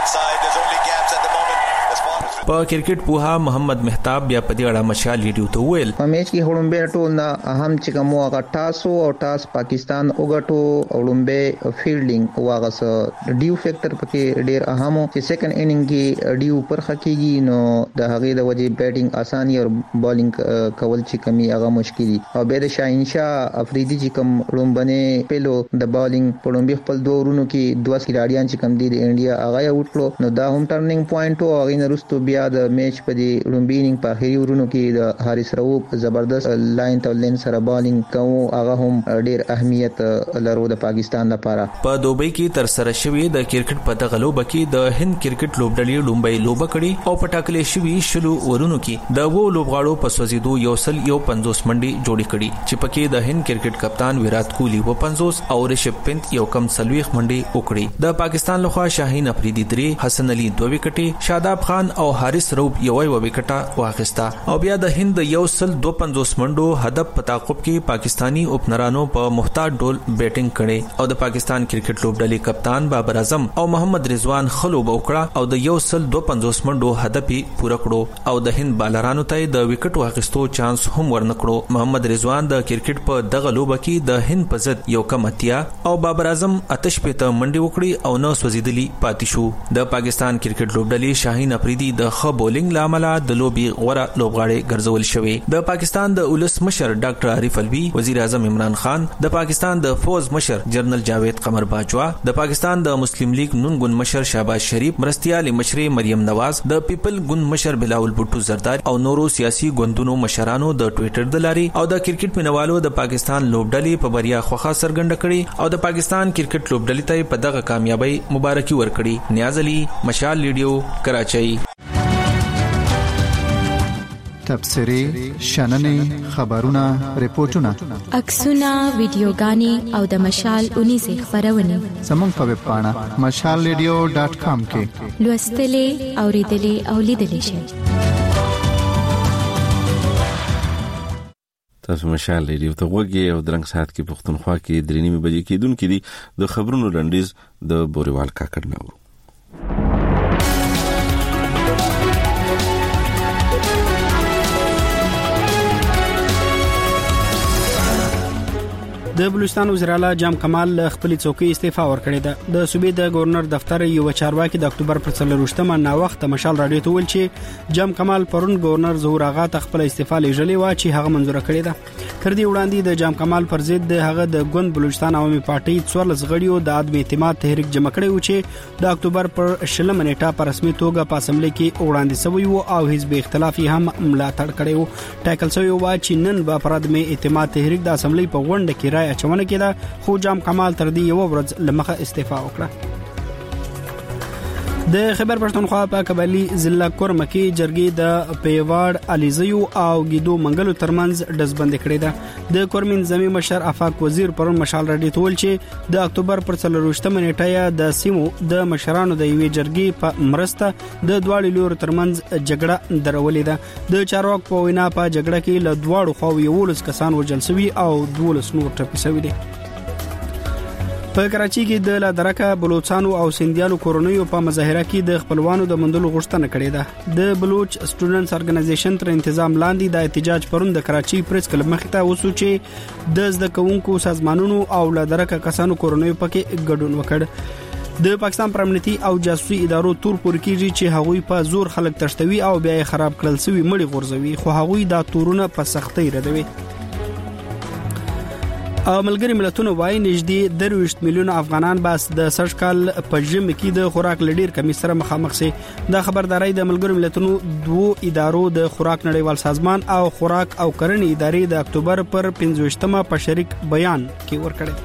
په کرکټ پوها محمد مهتاب بیا په دې اړه مشال ریډیو ته ویل. په میچ کې هړومبه ټول نه اهم چې کوم هغه ټاسو او ټاس پاکستان وګټو او هړومبه فیلډینګ واغس ډیو فیکٹر پکې ډیر اهم چې سیکنډ انینګ کې ډیو پر خکېږي نو د هغه د وجې بیټینګ اساني او بالینګ کول چې کمی هغه مشکل دي. او به د شاهین شاه افریدي چې کوم هړومبنه پیلو د بالینګ په هړومبه خپل دوه ورونو کې دوه کھلاڑیان چې کوم دي د انډیا هغه وټلو نو دا هم ټرننګ پوینټ او هغه نرستو بیا د میچ په دی لومبینینګ په اخري ورونو کې د حارث رؤوف زبردست لاین ته لین سره بالینګ کوي، هغه هم ډیر اهمیت لرو د پاکستان لپاره. په دوبۍ کې تر سره شوی د کرکټ په دغه لوبه کې د هند کرکټ لوبډلې لومبۍ لوبه کړې او په ټاکلې شوی شلو ورونو کې د وو لوبغاړو په سوزیدو 150 منډي جوړې کړې چې پکې د هند کرکټ کپتان ویرات کوهلی و 50 او ریشب پنت یو کم سلويخ منډي وکړي. د پاکستان لخوا شاهین افریدي 3، حسن علي 2 وکټې، شاداب خان او حارث رؤوف یو وکټه واخیستا او بیا د هند 152 منډو هدف په تعقب کې پاکستانی اوپنرانو په محتاط ډول بیټینګ کړي او د پاکستان کرکټ لوبډلې کپتان بابر اعظم او محمد رضوان خلو وکړه او د 152 منډو هدف پوره کړو او د هند بالرانو ته د وکټ واخیستو چانس هم ورنکړو. محمد رضوان د کرکټ په دغه لوبه کې د هند په ضد یو کمتیا او بابر اعظم آتش پته منډي وکړي او نو سوزیدلی پاتې شو. د پاکستان کرکټ لوبډلې شاهین افریدي د بولینګ لامل د لوبي غوړه لوبغاړي ګرځول شوی. د پاکستان د ولس مشر ډاکټر عارف الوی، وزیر اعظم عمران خان، د پاکستان د فوز مشر جنرال جاوید قمر باجوا، د پاکستان د مسلم لیگ نون ګوند مشر شهباز شریف، مرستيال مشر مریم نواز، د پیپل ګوند مشر بلاول بوټو زرداری او نورو سیاسي ګوندونو مشرانو د ټوئیټر د لاري او د کرکټ مینوالو د پاکستان لوبډلې په بریا خوخه څرګنده کړي او د پاکستان کرکټ لوبډلې ته په دغه کامیابی مبارکي ورکړي. نیاز علي، مشال ریډیو، کراچۍ. تبصرې شننې خبرونه ریپورتونه عکسونه ویډیوګانې او د مشال 19 خبرونه زموږ په ویب پاڼه mashalradio.com کې لوستلې اوریدلې او لیدلې شئ. تاسو مشال ریډیو ته وګورئ او درنګ سات کې پښتونخوا کې 3:30 بجې کېدونکې دي د خبرونو لنډیز د بوريوال کاکړ نو. د بلوچستان وزیر اعلی جام کمال خپل څوکۍ استعفا ورکړې ده. د صوبې د گورنر دفتر یو چارواکي د اکتوبر پر 4مه نا وخت مشال رادیو ته ویل چې جام کمال پرون گورنر ظهور آغا ته خپل استعفا لېږلې و چې هغه منزور کړې ده. تر دې وړاندې د جام کمال پر ضد د هغه د ګوند بلوچستان عوامي پارټي 14 غړیو د عدم اعتماد تحریک جمع کړی و چې د اکتوبر پر 20 نیټه په رسمي توګه په اسمبلی کې وړاندې شوی و او حزب اختلافي هم ملاتړ کړی و. ټاکل شوی و چې نن به پر عدم اعتماد تحریک د اسمبلی په غونډه کې رائے اچونه کېده، خو جام کمال تر دې یو ورځ لمخه استعفا وکړه. د خیبر پښتونخوا په قبایلی ضلع کورمکی جرګې د پیواړ الیزیو او ګیدو منګلو ترمنځ دزبند کړې ده. د کورمین زمي مشر افاق وزیر پرون مشال رډی تول چې د اکتوبر پر 4مه نیټه د سیمو د مشرانو د یوې جرګې په مرسته د دواړو لورو ترمنځ جګړه درولې ده. د چارواک په وینا په جګړه کې له دواړو خواو 11 کسان وژل شوي او 12 نور ټپي شوي دي. په کراچۍ کې د لادرکه بلوچستانو او سندیانو کورونیو په مظاهره کې د خپلوانو د مندلو غوښتنه کړې ده. د بلوچ سټوډنټس ارګنایزیشن تر تنظیم لاندې د احتجاج پرون د کراچۍ پریس کلب مخې ته وسو چې د زده کوونکو سازمانونو او لادرکه کسانو کورونیو پکې ګډون وکړ. د پاکستان پر امنیتي او جاسوسي ادارو تور پور کیږي چې هغوی په زور خلک تشتوي او بیا خراب کړل سوي مړي غورځوي، خو هغوی دا تورونه په سختۍ ردوي. او ملګری ملتونو وايي نږدې 23 میلیون افغانان بس د سږ کال په ژمي کې د خوراک لډیر کمی سره مخامخ شي. دا خبرداري د ملګری ملتونو دوه ادارو د خوراک نړیوال سازمان او خوراک او کرنې ادارې د اکتوبر پر 25مه په شریک بیان کې ورکړه.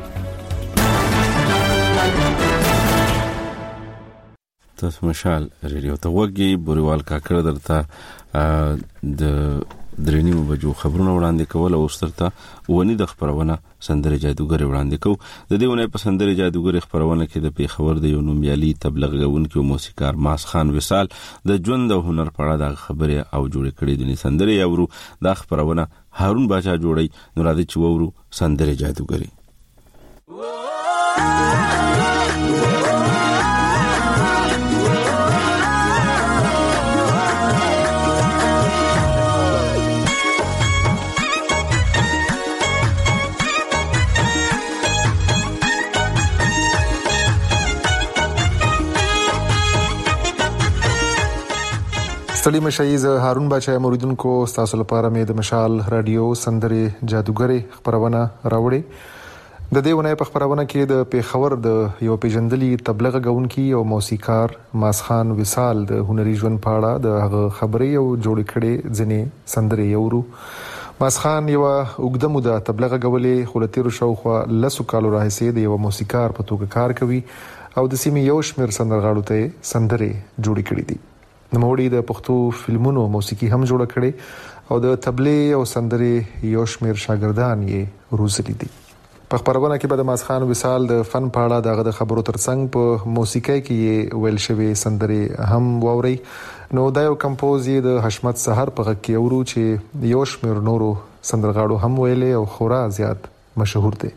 تاسو مشال ریډیو ته وګورئ. بوريوال کاکړ درته د 3:30 بجو خبرونه وړاندې کول او سترته ونی د خبرونه سندره جادوګر وړاندې کو. د دې ونه په سندره جادوګر خبرونه کې د پیښور د یو نومیالي تبلیغ غونکو موسیقار ماس خان وصال د ژوند او هنر په اړه د خبره او جوړ کړي د سندره یورو د خبرونه هارون باچا جوړي نو راځي چې وورو سندره جادوګر. ستړي مشایز هارون باچا موریدونکو تاسو لپاره مې د مشال رادیو سندره جادوګر خبرونه راوړي. د دې ونه په خبرونه کې د پیښور د یو پیژندلي تبلیغ غونکي او موسیقار ماس خان وصال د هنري ژوند په اړه د خبرې او جوړ کړي ځنې سندره یورو. ماس خان یو وګړه موده تبلیغ غولې خلتیر شوخه لسو کالو راهسي د یو موسیقار په توګه کار کوي او د سیمې یو شمېر سندرغاړو ته سندره جوړ کړي دي. نوموړي د پښتو فلمونو موسیقي هم جوړ کړي او د تبلیغ او سندري یو شمېر شاګردان یې روزلي دي. په خبرونه کې به د ماس خان وصال د فن په اړه د خبرو ترڅنګ په موسیقي کې ویل شوی سندري هم ووري. نو دا یو کمپوز یې د حشمت سحر په غږ کې اورو چې یو شمېر نورو سندرغاړو هم ویلې او خورا زیات مشهور دي.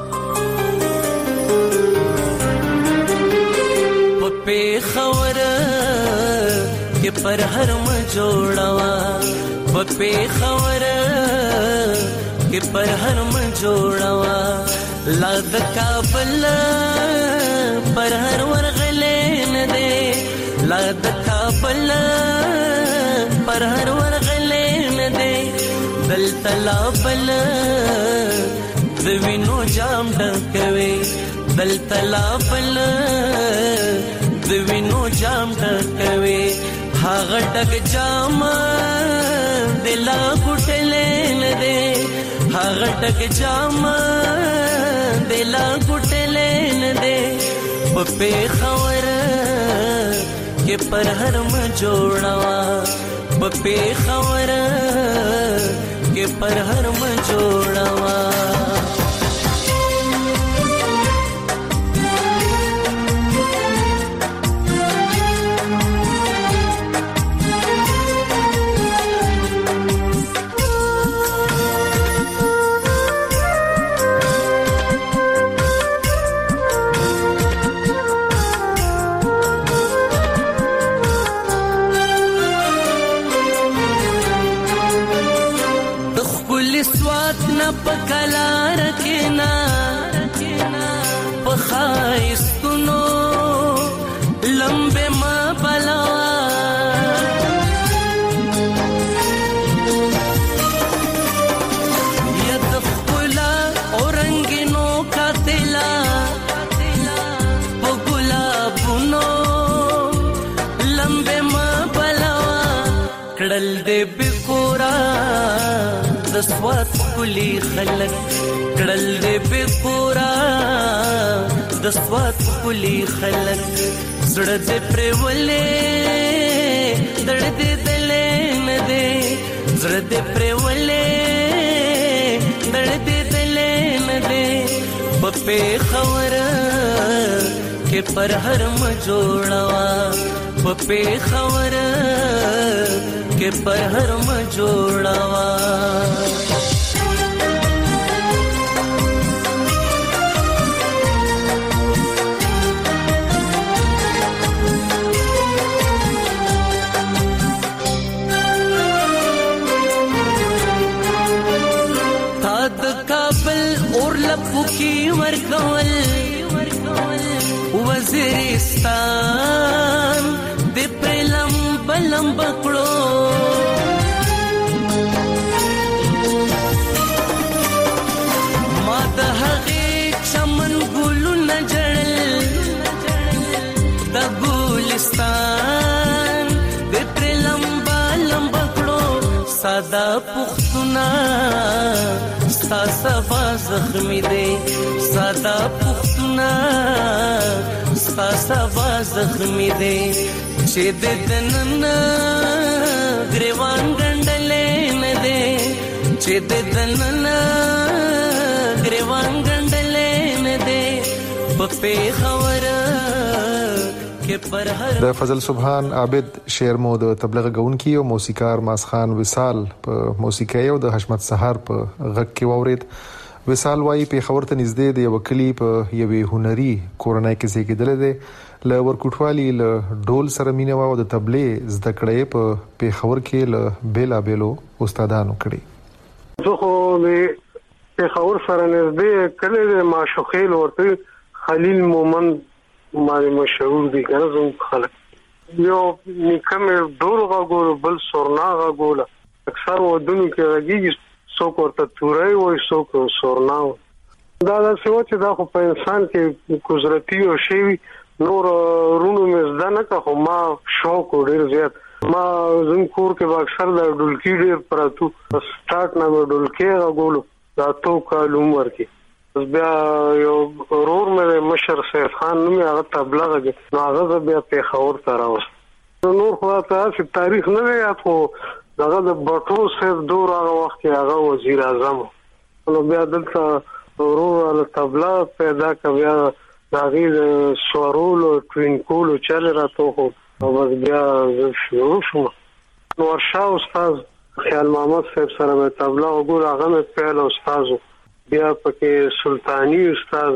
په خبره کې پر هر م جوړوا په خبره کې پر هر م جوړوا لا د کابل پر هر ورغلې نه دې لا د کابل پر هر ورغلې نه دې دل تلا بل د وینو جام ډکوي دل تلا بل د وینو جام ډکوي هغه ټک جام دلا ګټلې نه دې هغه ټک جام دلا ګټلې نه دې په خبره के परहर में जोड़वा बपे खबर के परहर में जोड़वा पकला रखना पखाइस्तुनो लंबे माँ बलवा यदफुला औरंगिनो का तिला पगुला बुनो लंबे माँ बलवा कड़ल दे बिकोरा दस्वात कुली खलक कड़ल दे बेपूरा दस्वात कुली खलक जड़ दे प्रेवले दड़ दे दले न दे जड़ दे प्रेवले दड़ दे दले न दे बपे खबर के परहर में जोड़वा बपे खबर के परहर में जोड़वा की वर्कवल वज़ीरिस्तान दे प्रेलम बलम बकड़ो माद हगे चमन गुलु न जड़ल द गुलिस्तान दे प्रेलम बलम बकड़ो सादा पुख्तुना सा सफा जख्मी दे सादा पुख्तुना सा सफा जख्मी दे छेद दनन ग्रेवान गंडले न दे छेद दनन ग्रेवान गंडले न दे बपे खबर د فضل سبحان عابد شعر مو د تبلیغ غونکی او موسیقار ماسخان وصال په موسیقي او د حشمت سحر په غږ کې وورید. وصال وايي په خبر ته نږدې د یو کلی په یوې هنري کورنۍ کې زیږیدل دي ل ورکوټوالي ل ډول سره مینه او د تبلیغ زده کړې په خبر کې ل بیلا بیلو استادانو کړي. زه خو په خبر سره نږدې کله معشوقې ورته خلیل مومن مالی مشهور دی کنه زم خلک یو نکم ډور غوول بل سورنا غوول اکثر ودونو کې راګي څوک ورته تورای وای څوک سورنا دا څه چې دا خو په انسان کې قدرتي او شی نور رونو مې ځنه کا خو ما شوق ډیر زیات ما زم کور کې اکثر د ډولکی ډیر پراتو سٹارټ نه ډولکی غوول دا تو کالوم ورکی بیا یو ورور مې مشر سید خان نومي هغه تبلیغ نو هغه بیا په خبر تر اوسه نور خو تاسو تاریخ نه یاد خو دغه د بټو سید دور هغه وخت هغه وزیر اعظم نو بیا دلته ورور له تبلیغ پیدا کړ داغي سوارول او ټوینکول چل راته خو او بیا شروع شو نو ورشا استاد خیال محمد صاحب سره مې تبلیغ وګور هغه مې پیل استاد بیا پکې سلطانی استاد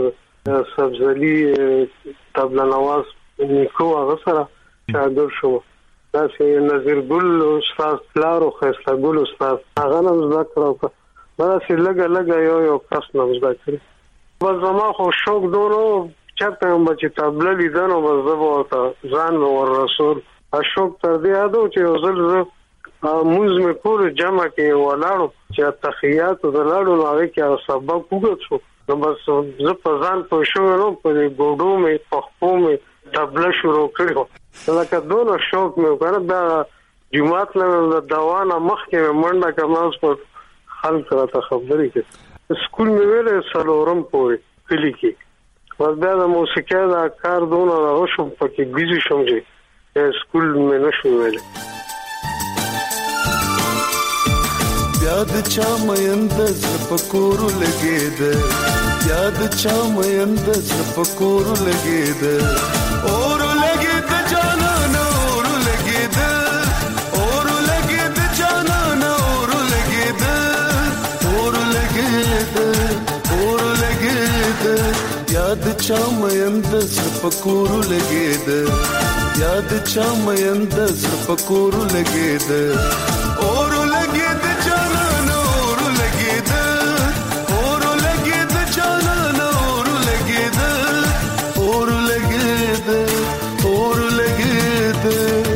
سبزلی طبله نواز نیکو هغه سره شاګرد شو دا چې نذیر ګل استاد پلارو خسته ګل استاد هغه نن ذکر وکړ دا چې لګا یو کس نن ذکر بس زما خو شوق دونو چرته هم چې طبله لیدنو بس زبوته ځان ور رسول اشوق تر دې اده چې وزل موږ مې کور جمع کې ولاړو چې تخیات ولاړو نو هغه کې سبب وګت شو نو بس زه په ځان په شو نو په ګوډو مې په خپو مې تبله شروع کړو لکه دونه شوق مې وکړ دا جمعات نه د دوانه مخ کې منډه کوم په خلک راته خبرې کې سکول مې ویل سلورم پورې کلی کې ورته د موسیقۍ دا کار دونه راوښم پکې بيزي شوم چې سکول مې نشو ویلې. یاد چا مېند زپکور لګید یاد چا مېند زپکور لګید اور لګید جانان اور لګید اور لګید جانان اور لګید اور لګید اور لګید یاد چا مېند زپکور لګید یاد چا مېند زپکور لګید اور لګید جانان اور لګید اور لګید جانان اور لګید اور لګید اور لګید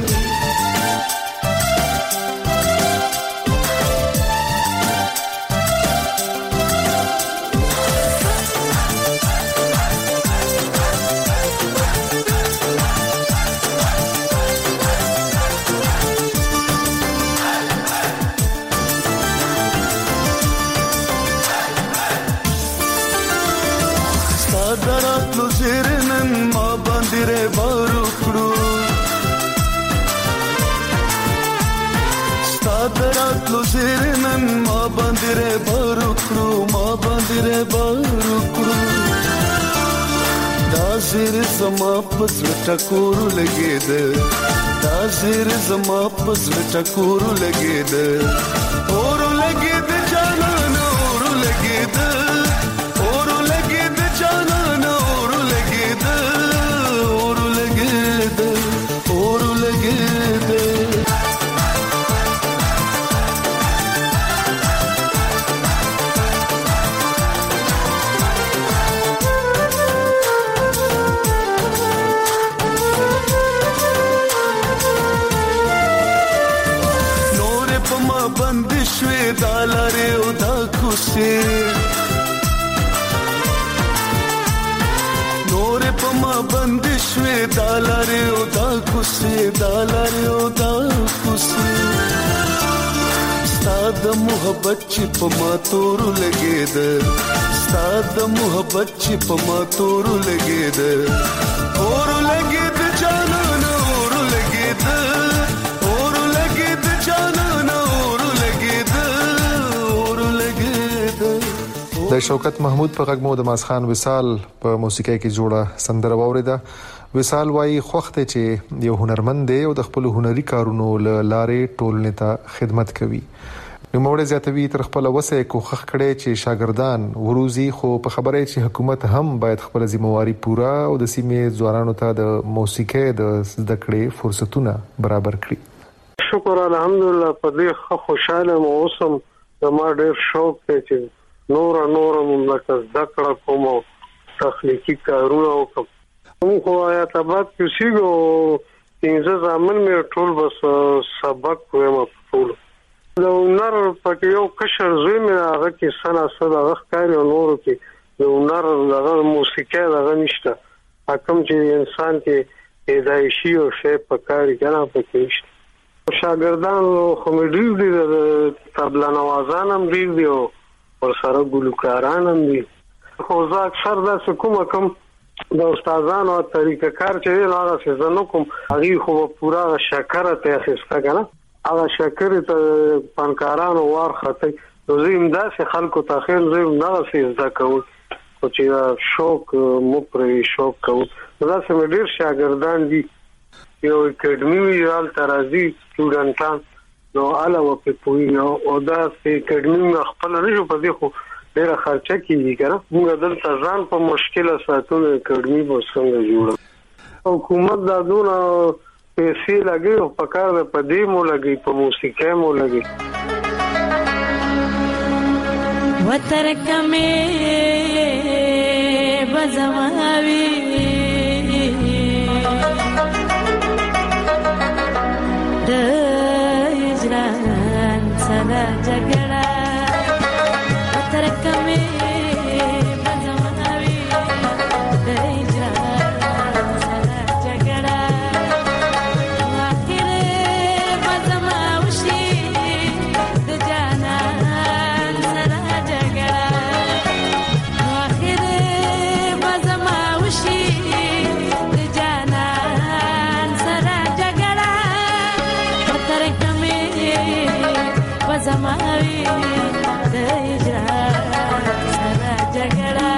زیرنن ما باندې ر بارو کړو ستادراتلو زیرنن ما باندې ر بارو کړو ما باندې ر بارو کړو دا زیر زما پسړه ټکور لګید دا زیر زما پسړه ټکور لګید اور لګید جانان اور لګید اور لګید جانان اور لګید اور لګید اور لګید نور پما بندشوي دالاره او دا کوسه نور پما بندشوي دالاره او دا کوسه دالاره او دا کوسه ستاد محبت چې پما تور لګید ستاد محبت چې پما تور لګید اور لګید جانان اور لګید اور لګید جانان اور لګید اور لګید. د شوکت محمود په غږ مو د ماسخان وصال په موسیقۍ کې جوړه سندره واوریده. وصال وايي خوخته چې یو هنرمند دی او د خپل هنري کارونو لارې ټولنې ته خدمت کوي. نو موږ زیاتوي تر خپل وسه کوخخ کړي چې شاګردان وروزي خو په خبره چې حکومت هم باید خپل ذمہواری پوره او د سیمې ځوانانو ته د موسیقۍ د زده کړې فرصتونه برابر کړي. شکر الحمدلله په دې خوشاله مو اوسم. زما ډېر شوق دی چې نور مملکت زده کړه کوم او تخلیقي کارونه وکړم. موږ آیات آباد کې سیګو څنګه ځامن مې ټول بس سبق وایم ټول نو نر پکې یو کشر زوی مې هغه کې سنا صدا غخاري او نور کې نو نر هغه موسیقي هغه نشته حکم چې انسان کې پیدایشي او شی پکاري کنه پکې نشته. شاګردان خو مې ډېر د طبلا نوازان هم ډېر دي او سره ګلوکاران هم دي. خو زه اکثر داسې کوم د استادانو طریقه کار چې هغه څه زنه کوم هغه خو پورا شکر ته اخیسته کنه هغه شکر ته فنکارانو وار خطي زم داسې خلکو ته خیر زم نه څه زده کوي او چې شوق مو پرې شوق کوي دا سم ډیر شاګردان دي یو اکیډمي ویل ترازی سټوډنټان نو علاوه په پوی او دا چې اکیډمي خپل نه جو په دې خو ډیره خرچه کیږي کنه موږ دلته ځان په مشکله ساتلو اکیډمي به څنګه جوړو حکومت دا دونه پیسې لګي او په کار په دې مو لګي په موسیقۍ مو لګي وترکمه بزماوي د اجران سره جګړه وترکمه بزماوي د اجران سره جګړه واخره بزماوشي د جانان سره جګړه واخره بزماوشي د جانان سره جګړه بزماوي د اجرا سره جګړه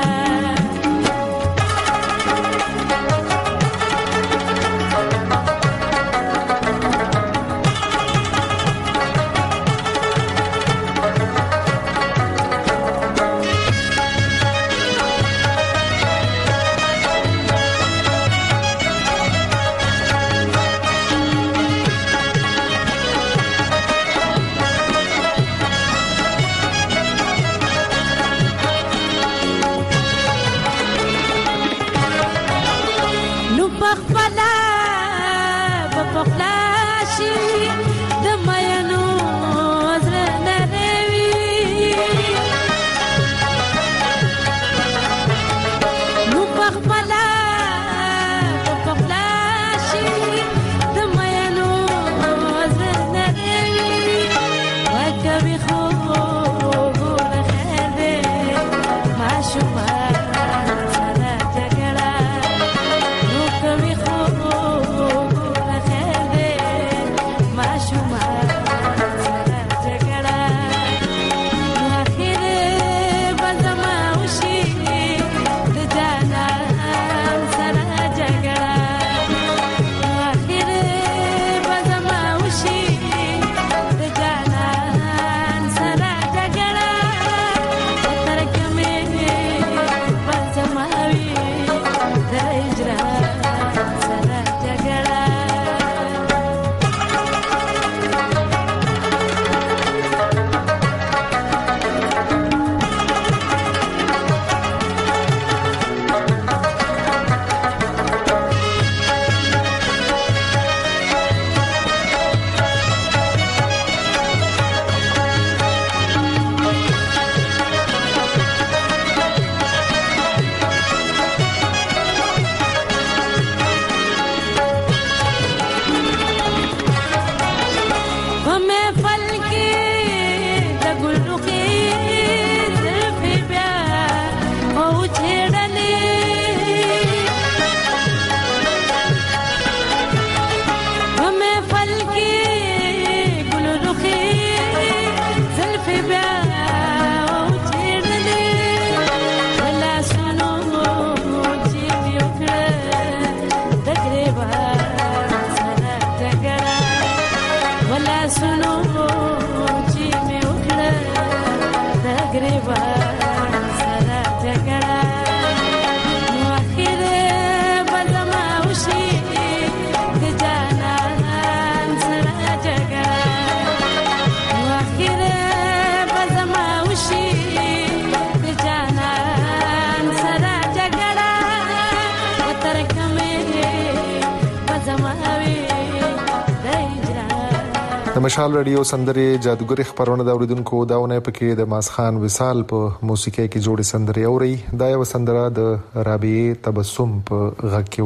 مشال رادیو سندري جادوګری خبرونه د اوریدونکو داونه پکې د ماسخان وصال په موسیقي کې جوړې سندري اوري دا یو سندره د رابعه تبسم په غږ کې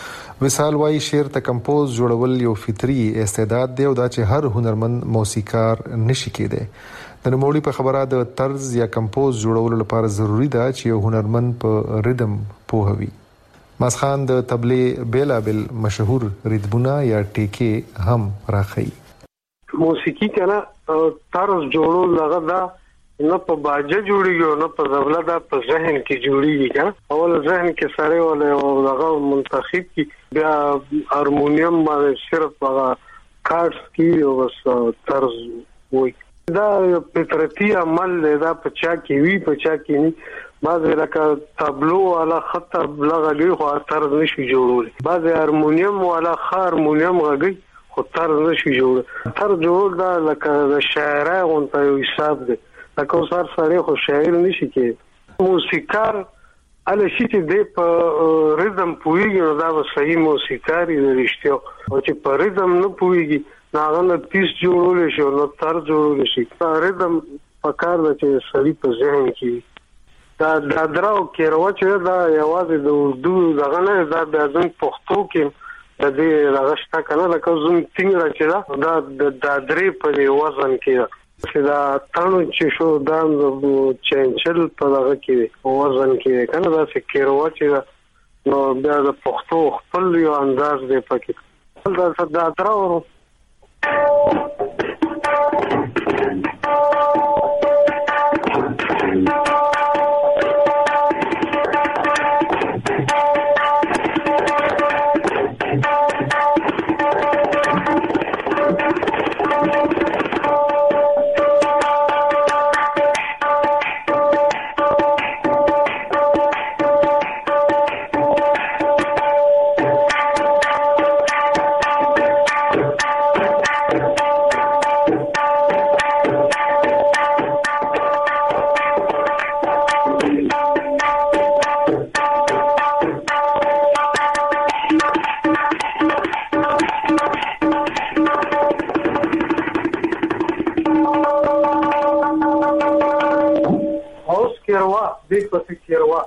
و وصال وايي شعر ته کمپوز جوړول یو فطري استعداد دی او دا چې هر هنرمند موسیقار نشي کېدی د نوموړي په خبره د طرز یا کمپوز جوړولو لپاره ضروری ده چې یو هنرمند په ریدم پوهوي ماسخان د تبلې بیلابل مشهور ریتمونه یا ټیکې هم راخی موسیقي کنه طرز جوړول لغه دا نه په باجه جوړیږي نه په زبله دا په ذهن کې جوړیږي کنه اول ذهن کې سره ولې او لغه منتخب کی بیا هارمونیم باندې صرف هغه کارډز کې او بس طرز وای دا فطرتي عمل دا په چا کې وی په چا کې نه بعض لکه تابلو والا خط لغه لوي خو طرز نشي جوړول بعض هارمونیم والا هارمونیم غږی خو طرز نشي جوړ طرز جوړ دا لکه د شاعرۍ غونډه یو حساب دی لکه اوسار سره خو شاعر نشي کې موسیقار اله شي چې د په ریدم پویږي دا به صحیح موسیقار دی رښتیا او چې په ریدم نه پویږي ناغه نه پیس جوړول شي نو طرز جوړول شي ریدم په کار د چې صحیح په ذهن کې دا دراو کې راوچې دا یوازې د اردو دغه نه دا د ځن پښتو کې د دې راغشتا کنه لکه زوم څنګه راځي دا د درې په وزن کې چې دا تانو چې شو دا چنچل په دغه کې وزن کې کنه دا سکیرو چې نو بیا د پښتو خپل یو انداز دی پکې دا دراو کیروا دې پسې کیروا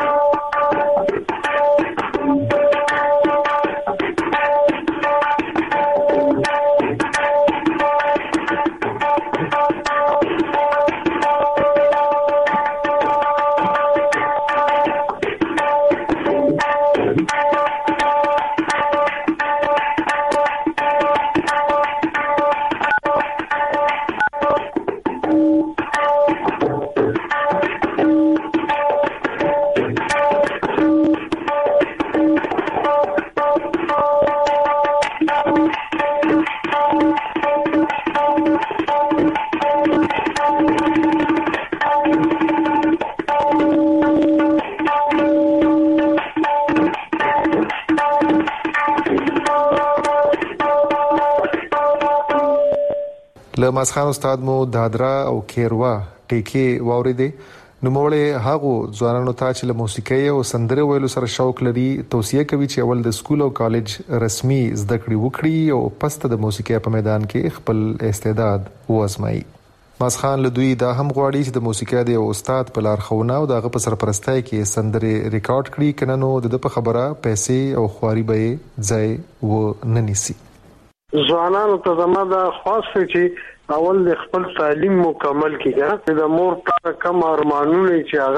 لمسخان استاد مو دادرا او کیروا ټیکي واوریدې نو موړې هغه ځوانانو ته چې له موسیقي او سندره ویلو سره شوق لري توصيه کوي چې اول د سکول او کالج رسمي زده کړې وکړي او پسته د موسیقي په میدان کې خپل استعداد وازمایي. مسخان له دوی دا هم غواړي چې د موسیقي د استاد په لارښوونه او دغه په سرپرستۍ کې سندره ریکارډ کړي کنه نو د په خبره پیسې او خواري به ځای و نه نیسي. ځوانانو ته زما دا خاصه چې اول د خپل تعلیم مکمل کړي د مور په کم ارمانونه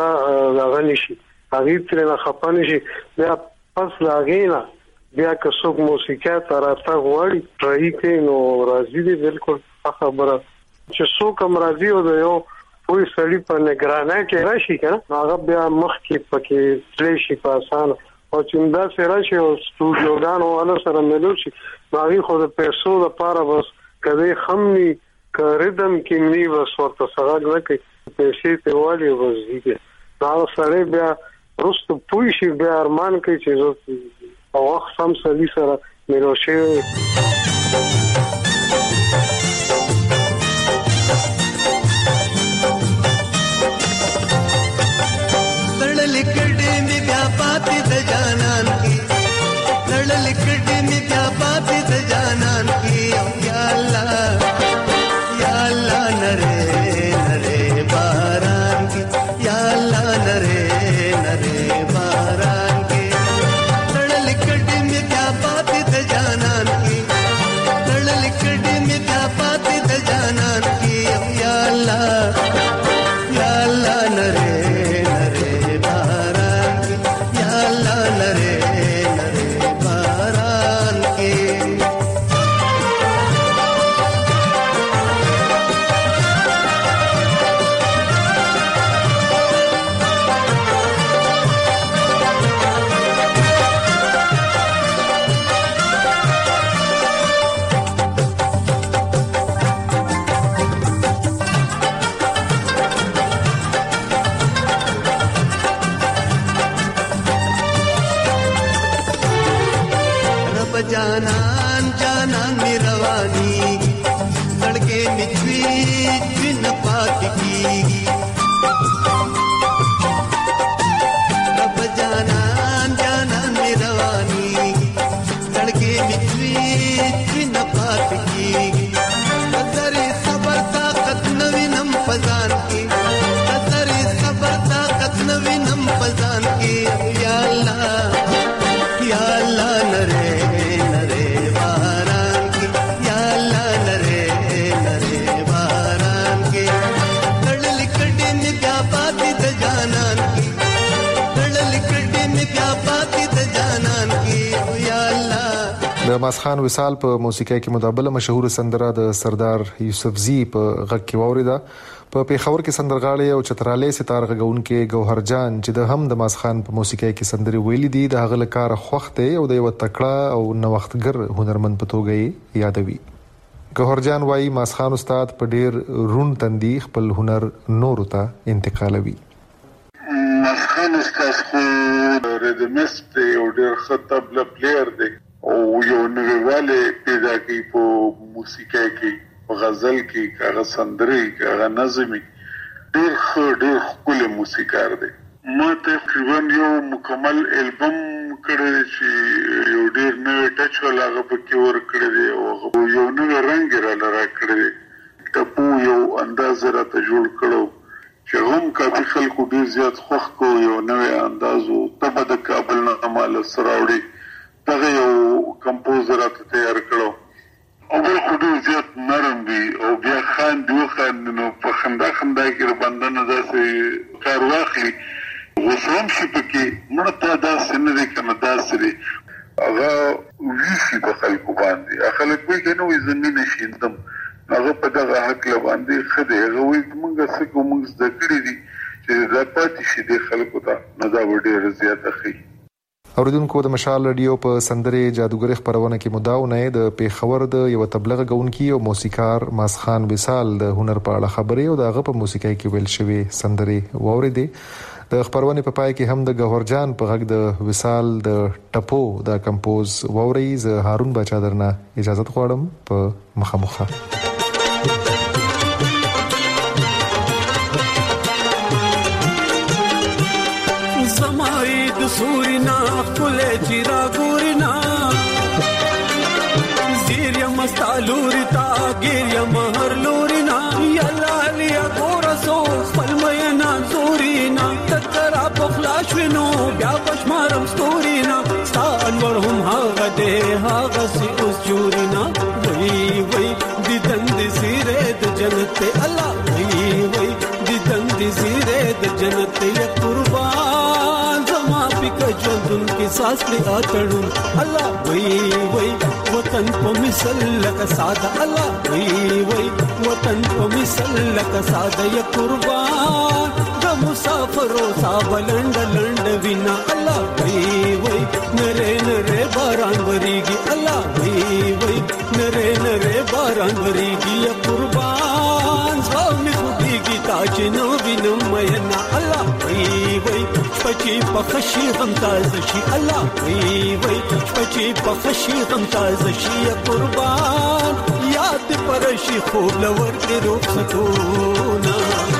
چې هغه نشي هغه تر نه خپانه شي بیا پس لاګینا بیا که څوک موسیقي ته راته غواړي ټرای کوي نو راځي دي بالکل خبره چې څوک هم راځي او د یو پوي سړي په نگرانه کې راشي کنه هغه بیا مخ کې پکې تللی شي په اسانه او چې دا سره شي او سټوډیوګانو ولا سره ملو شي باغی خو د پیسو لپاره بس کله خمني کاردم کې منی بس ورته سره نه کوي پیسې ته والی بس دي دا سره بیا رست پوي شي بیا ارمان کوي چې او وخت سم سړي سره ملو شي. د مسخان وصال په موسیقي کې مدابله مشهور سندره د سردار یوسفزی په غږ کې واوریده. په پیښور کې سندرغاړي او چترالي ستار غږونکو ګوهر جان چې د هم د مسخان په موسیقي کې سندري ویلي دي د هغه لکاره خوخته او د یو تکړه او نوښتګر هنرمند په توګه یادوي. ګوهر جان وايي مسخان استاد په ډیر رون تندي خپل هنر نور ته انتقالوي. مسخان استاد خو ریدمست او ډیر خطب پلیئر دی او یو نوواله پیدا کوي په موسیقي کې په غزل کې کاغه سندري کاغه نظمي ډېر خپل موسیقار دی. ما تقریبا یو مکمل البم کړی چې یو ډېر نوې ټچ ولاغه پکې ور کړی دی او یو نوې رنگ را کړی دی ټپو یو انداز راته جوړ کړو چې هم کافي خلکو ډیر زیات خوښ کو یو نوې انداز او تبه د کابل نه عمل سراوړي دغه یو کمپوزر ته تیار کړو او بل خو ډیر زیات نرم دی او بیا خان نو په خندا کې بندنه داسې کار واخلي غوسم شي پکې مړه ته داسې نه دی کنه داسې دی هغه ویشي په خلکو باندې خلک وایي کنه وي زمینه شیندم هغه په دغه حق باندې خدای هغه وایي موږ څه کوم زده کړی دي چې دا پاتې شي د خلکو ته نه دا ډېر زیات اخی. اوریدونکو د مشال رادیو په سندرې جادوګر خبرونه کې مداونه د پیښور د یو تبلیغ غونکی او موسیقار ماسخان وصال د هنر په اړه خبرې او دغه په موسیقۍ کې ویل شوی سندرې ووریدې. د خبرونه په پای کې هم د گوهرجان په غږ د وصال د ټپو د کمپوز ووري ز هارون بچا درنه اجازه غواړم په مخامخه. زمای د سورینا خپل چیرا ګورینا زیر یم مستالورتا ګیر یم هر لورینا یلا لیا ګورسو خپل مینا زورینا تکرا په فلاش وینو بیا پشمارم ستورینا ستا انور هم هاغه ده هاغه سی اوس جورینا وای وای د دند زیره د جنت الله وای وای د دند زیره د جنت یا قربان زما پک ژوندون کې ساس لري اتړو الله وای وای وطن په مثل لک ساده الله وای وای وطن په مثل لک ساده یا قربان د مسافرو صاحب لند وینا الله وای وای نره نره باران وریږي الله وای وای نره نره باران وریږي یا قربان زما خوږیږي تاج نو وینم مینا الله وای وای پچی په خشي غم تازه شي الله وای وای پچی په خشي غم تازه شي یا قربان یاد پرشي خوب لور دې روح ستونا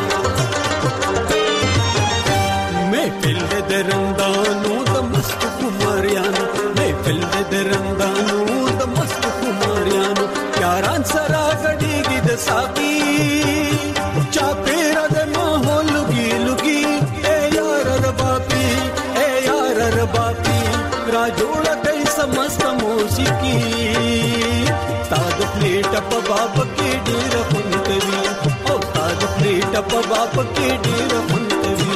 محفل د رندانو د مست خماریانو محفل د رندانو د مست خماریانو یاران سره غړيږي د ساقي چا پیر د ماحول لګي اے یار رباپی اے یار رباپی را جوړ کای سمست موسیقي تاد پلیټ په باب کې ډیر فنتوي او تاد پلیټ په باب کې ډیر فنتوي.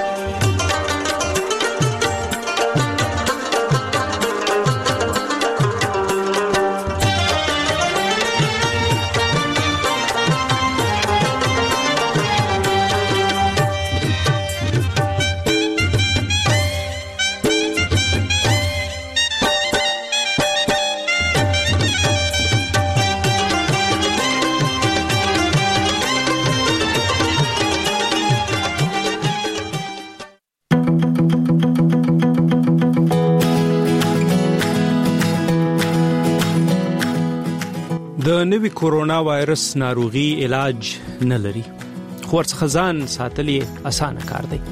د نوي کورونا وایرس ناروغي علاج نه لري خو ورڅخه ځان ساتل یې اسانه کار دی.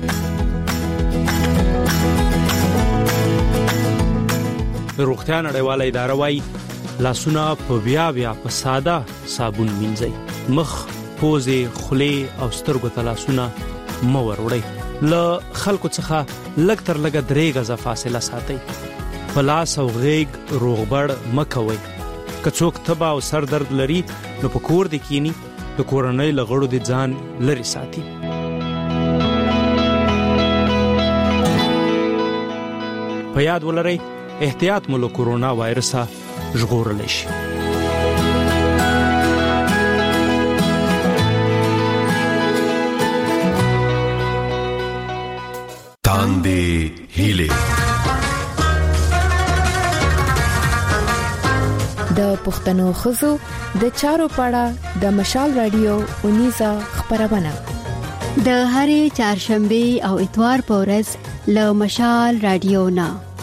روغتیا نړیواله اداره وايي لاسونه په بیا په ساده صابون مینځئ، مخ، پوزې، خولې او سترګو ته لاسونه مه وروړئ، له خلکو څخه لږ تر لږه 3 غزه فاصله ساتئ، په لاس او غیږ روغبړ مه کوئ. که څوک تبه او سر درد لري نو په کور دې کینی، د کورنۍ له غړو دې ځان لري ساتي. په یاد ولرئ احتیاط مو له کورونا وایرسه ژغورلی شي. تاندې هیله د پښتنو خزو د چارو پاړه د مشال رادیو 19 خبرونه د هرې چهارشنبه او اتوار په ورځ له مشال رادیو نه